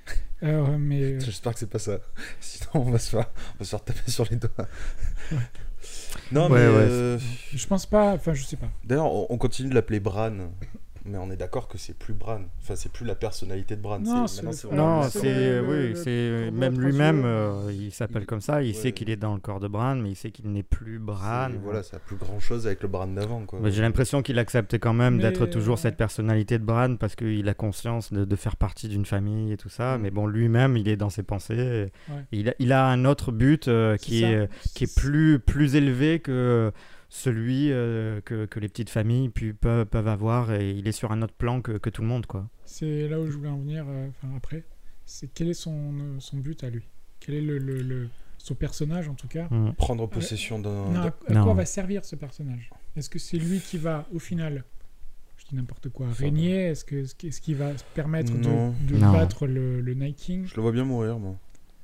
Euh, mais j'espère que c'est pas ça. Sinon, on va se faire, on va se faire taper sur les doigts. Ouais. Non, Ouais, mais ouais. euh, je pense pas. Enfin, je sais pas. d'ailleurs, on, on continue de l'appeler Bran, mais on est d'accord que c'est plus Bran. Enfin, c'est plus la personnalité de Bran. Non, c'est, c'est maintenant, le- c'est Alors, Non, vraiment- c'est c'est le- oui, le- c'est le même corbeau à lui-même, trois euh, il s'appelle Il- comme ça. Il ouais. sait qu'il est dans le corps de Bran, mais il sait qu'il n'est plus Bran. c'est- Voilà, ça a plus grand chose avec le Bran d'avant, quoi. Mais j'ai l'impression qu'il accepte quand même Mais, d'être toujours euh, cette personnalité de Bran parce qu'il a conscience de, de faire partie d'une famille et tout ça. Mm. Mais bon, lui-même, il est dans ses pensées. et Ouais. Il, a, il a un autre but euh, qui, C'est ça. est, qui est plus, plus élevé que celui euh, que, que les petites familles pu- peuvent, peuvent avoir. Et il est sur un autre plan que, que tout le monde, quoi. C'est là où je voulais en venir. euh, Enfin, après, c'est quel est son, euh, son but à lui? Quel est le, le, le- son personnage en tout cas? Mm. Prendre possession d'un. Non, à, à Non. quoi va servir ce personnage? Est-ce que c'est lui qui va, au final, je dis n'importe quoi, Ça régner? Est-ce que est-ce qu'il- est-ce qu'il va permettre Non. de, de Non. battre le, le Night King? Je le vois bien mourir, moi.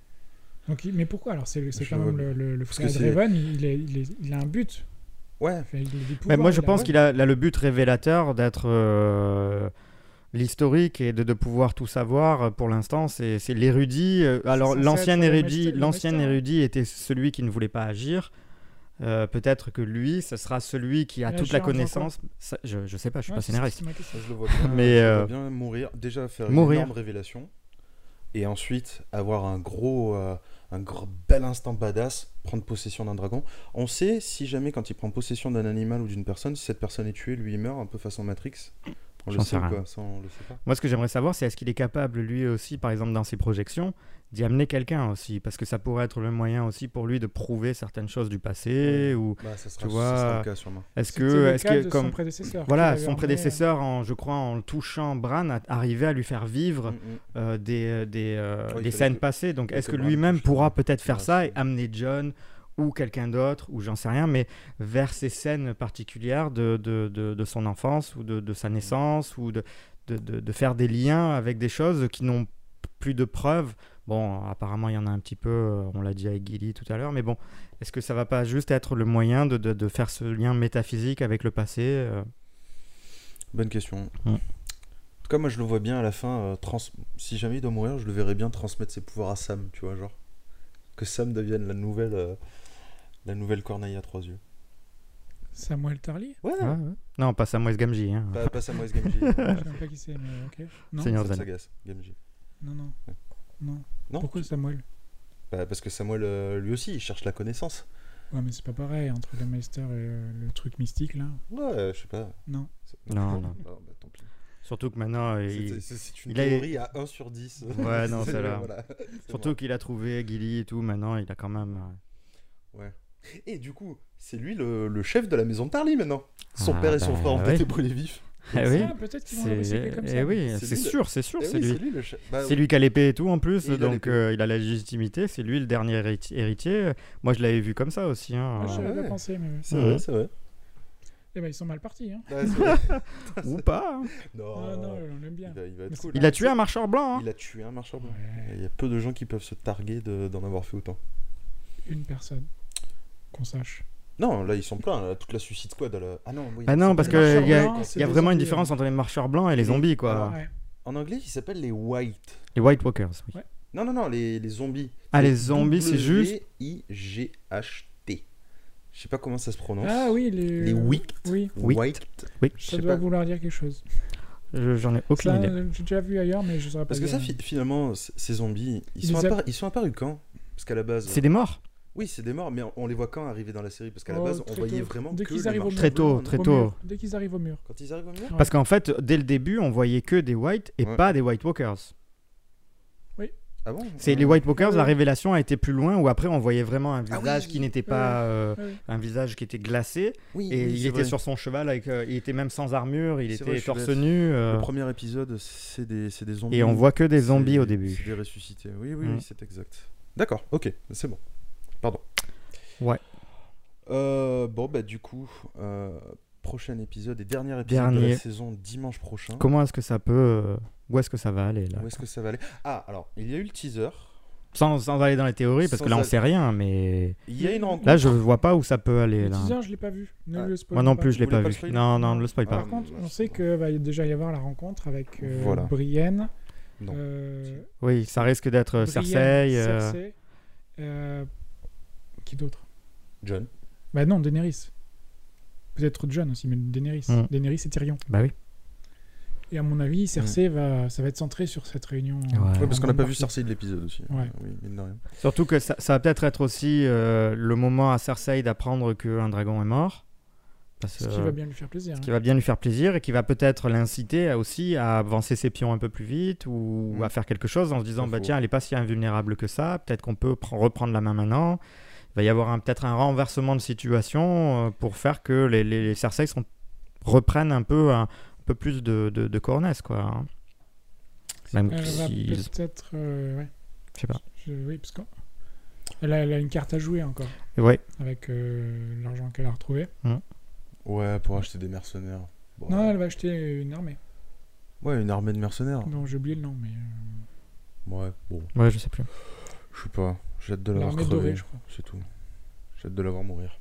Donc, il- mais pourquoi alors? C'est c'est Je quand le même vois le, le, le Parce frère que de c'est- Draven, il, est- il, est- il a un but. Ouais. Enfin, il a des Mais pouvoirs, moi, je il a- pense qu'il a, il a le but révélateur d'être euh, l'historique et de, de pouvoir tout savoir. Pour l'instant, c'est c'est l'érudit. Euh, Alors, censé l'ancien être le érudit, master- le l'ancien master. érudit était celui qui ne voulait pas agir. Euh, Peut-être que lui, ce sera celui qui a Il toute la agit en faisant connaissance. Ça, je, je sais pas, je suis Ouais, pas c'est- scénariste. c'est ma question. Ça, je le vois bien, Mais, je le euh, vois bien mourir. Déjà faire mourir. une énorme révélation. Et ensuite, avoir un gros, euh, un gros bel instant badass, prendre possession d'un dragon. On sait, si jamais, quand il prend possession d'un animal ou d'une personne, si cette personne est tuée, lui, il meurt, un peu façon Matrix. On le J'en sait sais ou rien. quoi? Ça, on le sait pas. Moi, ce que j'aimerais savoir, c'est est-ce qu'il est capable, lui aussi, par exemple, dans ses projections, d'y amener quelqu'un aussi. Parce que ça pourrait être le moyen aussi pour lui de prouver certaines choses du passé. Ou Bah, ça sera, tu ce vois, sera le cas, sûrement. est-ce C'était que, le est-ce cas que de comme son prédécesseur. voilà, qu'il avait son emmené, prédécesseur, en, je crois, en le touchant Bran, a arrivé à lui faire vivre Mm, mm. euh, des, des, euh, Ouais, il des fallait scènes que- passées. Donc, fallait est-ce que que Bran lui-même touche, pourra euh, peut-être faire ouais, ça et c'est- amener John ou quelqu'un d'autre, ou j'en sais rien, mais vers ces scènes particulières de, de, de, de son enfance ou de, de sa naissance, ou de, de, de, de faire des liens avec des choses qui n'ont plus de preuves. Bon, apparemment, il y en a un petit peu, euh, on l'a dit avec Gilly tout à l'heure, mais bon, est-ce que ça va pas juste être le moyen de, de, de faire ce lien métaphysique avec le passé euh, Bonne question. Mm. En tout cas, moi, je le vois bien à la fin. euh, trans... Si jamais il doit mourir, je le verrais bien transmettre ses pouvoirs à Sam, tu vois, genre. Que Sam devienne la nouvelle, euh, la nouvelle Corneille à trois yeux. Samuel Tarly? Ouais, ouais, ouais. Non, pas Samwise Gamgee. Hein. Pas, pas Samwise Gamgee. Je sais même pas qui c'est, mais ok. Non, Seigneur Sam des Anneaux. Sagas, Gamgee. non, non. Ouais. Non. Non Pourquoi Samuel? Bah, parce que Samuel, euh, lui aussi, il cherche la connaissance. Ouais, mais c'est pas pareil entre le Meister et euh, le truc mystique là. Ouais, je sais pas. Non. C'est- Non, non. bah, tant pis. Surtout que maintenant, euh, C'est- il- C'est c'est une il a- théorie à un sur dix. Ouais, non, C'est- celle-là. voilà. C'est surtout qu'il a trouvé Gilly et tout, maintenant, il a quand même... euh, bon. Ouais. Et du coup, c'est lui le, le chef de la maison de Tarly maintenant. Son Ah, père et son bah, frère ont oui. été brûlés vifs. Eh oui, Ah, peut-être qu'ils vont le c'est recycler comme ça. eh oui, C'est c'est lui le- sûr, c'est sûr, Eh c'est oui, lui. c'est lui le chef. Bah, C'est lui qui a l'épée et tout en plus, Il a donc l'épée. euh, il a la légitimité, c'est lui le dernier hériti- héritier. Moi je l'avais vu comme ça aussi. Hein. Ah, je Ah, n'avais ouais. pas pensé, mais. C'est Mhm. vrai, c'est vrai. Eh ben, ils sont mal partis. Hein. Ouais, c'est vrai. Ou pas. hein. Non, Ah, non, on l'aime bien. il va, il va être Mais cool. Il a tué un marcheur blanc. hein. Il a tué un marcheur blanc. Ouais, Il y a peu de gens qui peuvent se targuer de- d'en avoir fait autant. une personne. Qu'on sache. Non, là ils sont pleins, là, toute la Suicide Squad. elle a- Ah non, oui. Bah non, c'est parce pas qu'il les y marcheurs a, blancs, blancs, c'est y a des vraiment une zombies, différence hein. entre les marcheurs blancs et les Et- zombies, quoi. alors, Ouais. En anglais, ils s'appellent les White. Les White Walkers. Oui. Ouais. Non, non, non, les, les zombies. Ah, les zombies, c'est juste. W I G H T. Je sais pas comment ça se prononce. Ah oui, les. Les Wict. Oui, Wict. White. Oui, Je ça sais doit pas. vouloir dire quelque chose. je- j'en ai aucune Ça, idée. euh, j'ai déjà vu ailleurs, mais je saurais pas. Parce que dire. ça, fi- finalement, c- ces zombies, ils Ils sont, les a- apparus, ils sont apparus quand? Parce qu'à la base. C'est des morts. Oui, c'est des morts, mais on les voit quand arriver dans la série? Parce qu'à la Oh, base, on très voyait tôt. vraiment Dès que qu'ils les arrivent au marchands Très mur. tôt, blancs, très non Au tôt. mur. Dès qu'ils arrivent au mur. Quand ils arrivent au mur? Ouais. Parce qu'en fait, dès le début, on voyait que des White et Ouais. pas des White Walkers. Ah bon? C'est Ah. les White Walkers, Ouais, la ouais. révélation a été plus loin, où après on voyait vraiment un Ah visage oui. qui n'était pas euh, Ouais, ouais. un visage qui était glacé, Oui, et oui, il c'est était vrai. sur son cheval, avec, euh, il était même sans armure, il C'est était vrai, je suis torse bête. nu, euh, Le premier épisode, c'est des, c'est des zombies. et on voit que des zombies C'est- au début. C'est des ressuscités. Oui, oui, Mm. oui, c'est exact. D'accord, ok, c'est bon. Pardon. Ouais. Euh, bon, bah du coup, euh, prochain épisode et dernier épisode de Dernier. la saison dimanche prochain. Comment est-ce que ça peut, euh, où est-ce que ça va aller là? Où est-ce que ça va aller? Ah, alors, il y a eu le teaser. Sans, sans aller dans les théories, parce Sans que là on aller- sait rien, mais Il y a une rencontre. là je vois pas où ça peut aller. Le Là. teaser, je l'ai pas vu. Ne Ah. le spoil Moi non pas. plus, je l'ai Vous pas voulez pas vu. le spoiler? Non, non, ne le spoil Ah, pas. Par contre, on sait que va déjà y avoir la rencontre avec euh, Voilà. Brienne. Non. euh, Oui, ça risque d'être Brienne, Cersei. euh, Cersei, euh, qui d'autre? John. Bah non, Daenerys. Peut-être Jon aussi, mais Daenerys. Mm. Daenerys et Tyrion. Bah oui. Et à mon avis, Cersei va, ça va être centré sur cette réunion. Ouais. Ouais, parce qu'on n'a pas vu partie. Cersei de l'épisode aussi. Ouais. Oui, mine de rien. Surtout que ça, ça va peut-être être aussi euh, le moment à Cersei d'apprendre qu'un dragon est mort. Parce Ce qui que- va bien lui faire plaisir. ce hein. qui va bien lui faire plaisir et qui va peut-être l'inciter à- aussi à avancer ses pions un peu plus vite ou Mm. à faire quelque chose en se disant Pas bah faux. tiens, elle est pas si invulnérable que ça, peut-être qu'on peut pr- reprendre la main maintenant. Il va y avoir un- peut-être un renversement de situation euh, pour faire que les, les, les Cersei sont, reprennent un peu, un, un peu plus de, de, de cornesse, quoi. hein. Même Elle va s'ils- peut-être. euh, ouais. je sais pas. Je- oui, parce qu'elle a, elle a une carte à jouer encore. Ouais. Avec euh, l'argent qu'elle a retrouvé. Ouais, pour acheter des mercenaires. Bon, Non, elle va acheter une armée. Ouais, une armée de mercenaires. Non, j'ai oublié le nom, mais. euh, Ouais, bon, Ouais, je sais plus. je sais pas. J'ai hâte de l'avoir L'armée crevé. dorée, je crois. C'est tout. J'ai hâte de l'avoir mourir.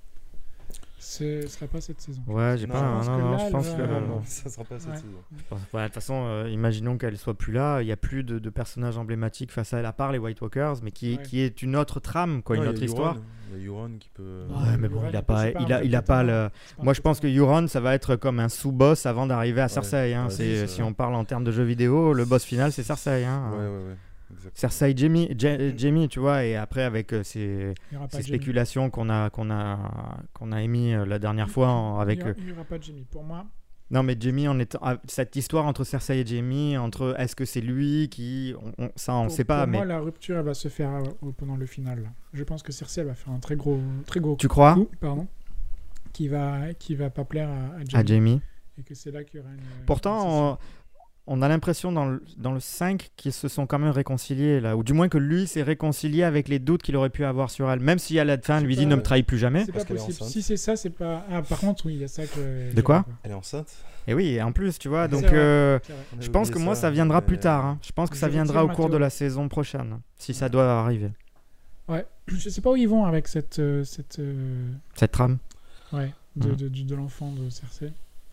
Ce sera pas cette saison. Ouais, j'ai Non, pas. je Non, pense que non, là, je elle pense va- que. Non, non, ça sera pas cette Ouais. saison. Ouais, de toute façon, euh, imaginons qu'elle soit plus là, il n'y a plus de, de personnages emblématiques face à elle, à part les White Walkers, mais qui, Ouais. qui est une autre trame, quoi, Non, une il y a autre Euron. histoire. Il y a Euron qui peut. Ouais, Ouais, mais bon, Euron, il a c'est pas, pas il a, un il a pas le. vétéran. C'est pas un Moi, je pense que vétéran. Euron, ça va être comme un sous-boss avant d'arriver à Cersei. hein. ouais, C'est, c'est si ça. on parle en termes de jeux vidéo, le boss final, c'est Cersei. Hein. Ouais, ouais, ouais. Exactement. Cersei, Jaime, Ja- Jaime, tu vois, et après avec euh, ces, Il y aura pas ces de Jaime. spéculations qu'on a, qu'on a, qu'on a émis euh, la dernière fois en- avec. Il y aura- euh, il n'y aura pas de Jamie. Pour moi, Non, mais Jaime, en étant, ah, cette histoire entre Cersei et Jaime, entre est-ce que c'est lui qui, on, on- ça on pour, sait pas, pour mais moi, la rupture, elle va se faire euh, au- pendant le final. là. Je pense que Cersei, elle va faire un très gros, très gros tu crois coup, pardon, qui va, qui va pas plaire à, à à Jaime. Jaime? Et que c'est là qu'il y aura une. une Pourtant, on, on a l'impression dans le, dans le cinq qu'ils se sont quand même réconciliés, là. Ou du moins que lui s'est réconcilié avec les doutes qu'il aurait pu avoir sur elle. Même si à la fin, C'est lui pas- dit ne me trahis plus jamais. C'est Parce pas qu'elle est possible. enceinte. Si c'est ça, c'est pas. Ah, par contre, oui, il y a ça que. De quoi Elle est enceinte. Et oui, et en plus, tu vois, C'est donc vrai. euh, C'est vrai. On a je pense oublié que moi, ça, ça viendra mais- plus tard. hein. Je pense que Je ça viendra retire au ma cours de théorie. la saison prochaine, si ça doit arriver. Ouais. Je sais pas où ils vont avec cette. euh, cette euh, Cette trame. ouais. De, Mhm. de, de, de l'enfant de Cersei.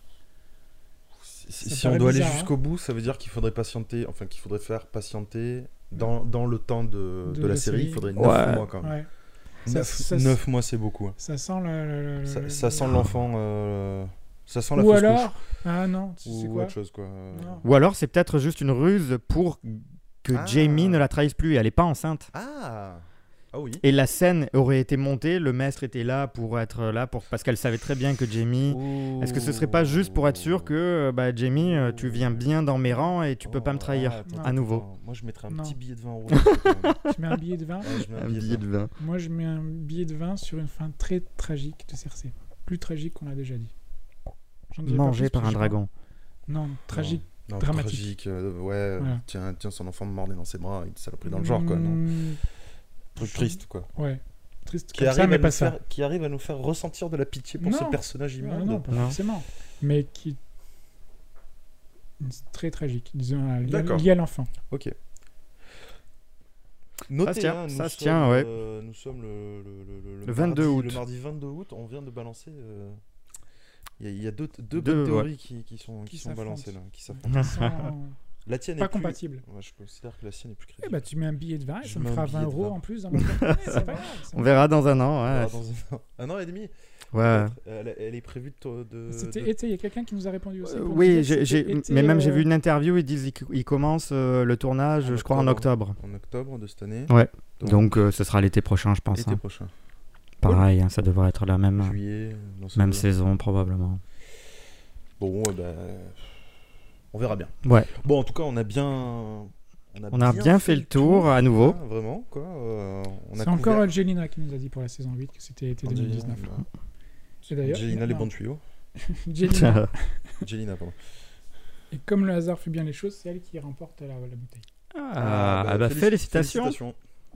Si, Ça si on paraît doit bizarre, aller jusqu'au bout, ça veut dire qu'il faudrait patienter, enfin qu'il faudrait faire patienter dans, dans le temps de, De de la, la série, série. il faudrait neuf Ouais. mois quand même. Ouais. Ça- neuf ça- neuf mois, c'est beaucoup. hein. Ça sent la. la- la- Ça, la- ça sent la- l'enfant. euh, Ça sent la Ou fausse alors. couche. Ah non, tu sais Ou quoi autre chose, quoi. Euh, Non. Ou alors, c'est peut-être juste une ruse pour que Ah. Jaime ne la trahisse plus. Elle n'est pas enceinte. Ah Ah oui. Et la scène aurait été montée, le maître était là pour être là, pour... parce qu'elle savait très bien que Jaime... Est-ce que ce serait pas juste pour être sûr que bah, Jaime, euh, tu viens bien dans mes rangs et tu peux pas me trahir Oh, attends, Non. à nouveau? attends. Moi, je mettrais un Non. petit billet de vin rouge. quand même. Tu mets un billet de vin. Ouais, je mets Un billet de vin. Moi, je mets un billet de vin sur une fin très tragique de Cersei. Plus tragique qu'on l'a déjà dit. J'en dirai pas Mangé plus, par parce un que je dragon. crois- Non, tragique. Non, Dramatique. tragique. euh, ouais, Voilà. tiens, tiens, son enfant mordé dans ses bras, il s'est pris dans le genre, quoi. Non Mmh, Truc triste, quoi. Ouais. Triste Qui comme arrive, ça, mais à nous pas ça. faire, qui arrive à nous faire ressentir de la pitié pour ce Non. personnage Ah, immonde. non, pas Non. forcément. Mais qui. Très tragique. Disons, euh, lié, D'accord. lié à l'enfant. Ok. Notez, se tient, hein, nous ça se sommes, tient, ouais. euh, nous sommes le, le, le, le Le vingt-deux mardi, août. Le mardi vingt-deux août, on vient de balancer. euh, Il y a, il y a deux, deux, Deux, bonnes ouais. théories qui, qui sont, qui Qui sont s'affrontent. balancées là, qui s'affrontent. Sans- La tienne Pas est plus... compatible. Ouais, je considère que la sienne est plus Eh crédible. bah, tu mets un billet de vin et Je ça me mets un fera billet vingt de euros vin. en plus dans mon porte-monnaie. C'est pas grave. ça On me- verra dans un an, On ouais. verra dans un, un an et demi. Ouais. peut-être. Elle, elle est prévue de... to- de C'était de- été, il y a quelqu'un qui nous a répondu aussi. Euh, pour nous oui, dire j'ai, que j'ai- c'était été, mais même j'ai euh, vu une interview, ils disent qu'ils commencent euh, le tournage, En je crois, en octobre. En octobre de cette année. Ouais. Donc, Donc euh, ce sera l'été prochain, je pense. été hein. prochain. Pareil, hein, ça devrait être la même, Juillet, dans ce même dos. saison probablement. Bon, eh ben, on verra bien. Ouais. Bon, en tout cas, on a bien. On a bien fait le tour à nouveau. hein, vraiment, quoi. Euh, on a C'est encore couvert- Angelina qui nous a dit pour la saison huit que c'était été deux mille dix-neuf. Angelina, Et d'ailleurs, Angelina, les non, bons tuyaux. Angelina. Angelina, pardon. Et comme le hasard fait bien les choses, c'est elle qui remporte la, la bouteille. Ah, bah, ah bah, félici- félicitations. félicitations.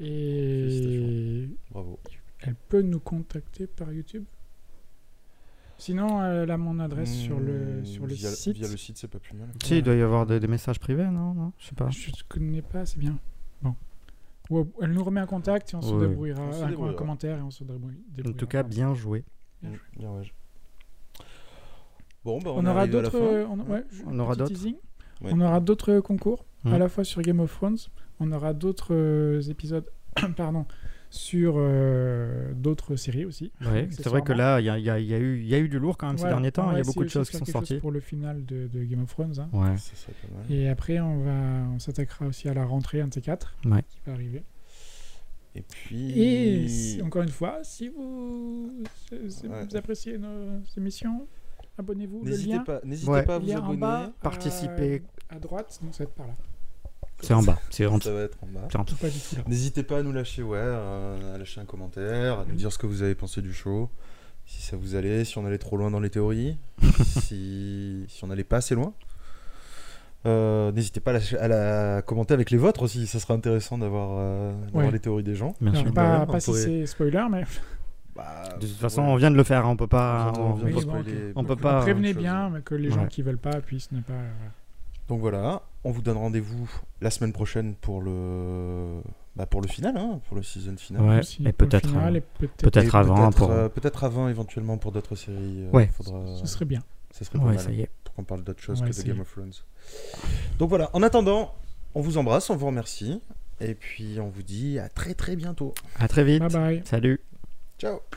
Et Bravo. elle peut nous contacter par YouTube. Sinon, elle a mon adresse sur le, Hmm, sur le via, site. Via le site, c'est pas plus mal. Si, il doit y avoir des, des messages privés, non, non Je sais pas. Je ne connais pas, c'est bien. Bon. Ou elle nous remet un contact et on se Oui. débrouillera. On se un, un débrouillera. commentaire et on se débrouille- En débrouillera. tout cas, bien joué. Bien Mm, joué. bien, ouais. Bon, bah, on, On est aura arrivé à la d'autres. fin. euh, On, ouais, je- On aura petit d'autres. teasing. Ouais. On aura d'autres concours, Hmm. à la fois sur Game of Thrones. On aura d'autres euh, épisodes pardon, sur euh, d'autres séries aussi. Ouais, c'est vrai que là, il y a, il y a- il y a eu, il y a eu du lourd quand même Voilà. ces derniers temps. On Il y va a beaucoup de essayer choses aussi qui de sont faire quelque chose sorties. pour le final de, de Game of Thrones. Hein. Ouais. Ça serait pas mal. Et après, on va, on s'attaquera aussi à la rentrée, un de ces quatre, Ouais. qui va arriver. Et puis. Et si- encore une fois, si vous, si- si Ouais. vous appréciez nos émissions, abonnez-vous. Le N'hésitez lien, pas, n'hésitez Ouais. pas à il vous y a en abonner. bas, Participer. à, à droite, donc ça va être par là. C'est en bas. C'est en Ça va être en bas. c'est en dessous. Pas du tout là. N'hésitez pas à nous lâcher, ouais, euh, à lâcher un commentaire, à nous dire ce que vous avez pensé du show, si ça vous allait, si on allait trop loin dans les théories, si, si on allait pas assez loin. Euh, N'hésitez pas à, lâcher- à la commenter avec les vôtres aussi, ça serait intéressant d'avoir euh, d'avoir Ouais. les théories des gens. Bien Alors, sûr. pas Ouais, pas on si pourrait- c'est spoiler, mais Bah, De toute façon, ouais. on vient de le faire. On peut pas. On On, vient de Oui, spoiler bon, ok. on peut beaucoup pas, de prévenez choses. bien, mais que les gens Ouais. qui veulent pas puissent ne pas. voilà. Donc voilà, on vous donne rendez-vous la semaine prochaine pour le, bah, pour le final, hein, pour le season final. Ouais. Aussi et pour le peut-être, final, euh, et peut-être. peut-être Et avant peut-être, pour. euh, peut-être avant éventuellement pour d'autres séries. euh, Ouais. faudra... Ce serait bien. Ça serait pas Ouais, mal ça y est. pour qu'on parle d'autre chose On va que de essayer. Game of Thrones. Donc voilà, en attendant, on vous embrasse, on vous remercie et puis on vous dit à très très bientôt. À très vite. Bye bye. Salut. Ciao.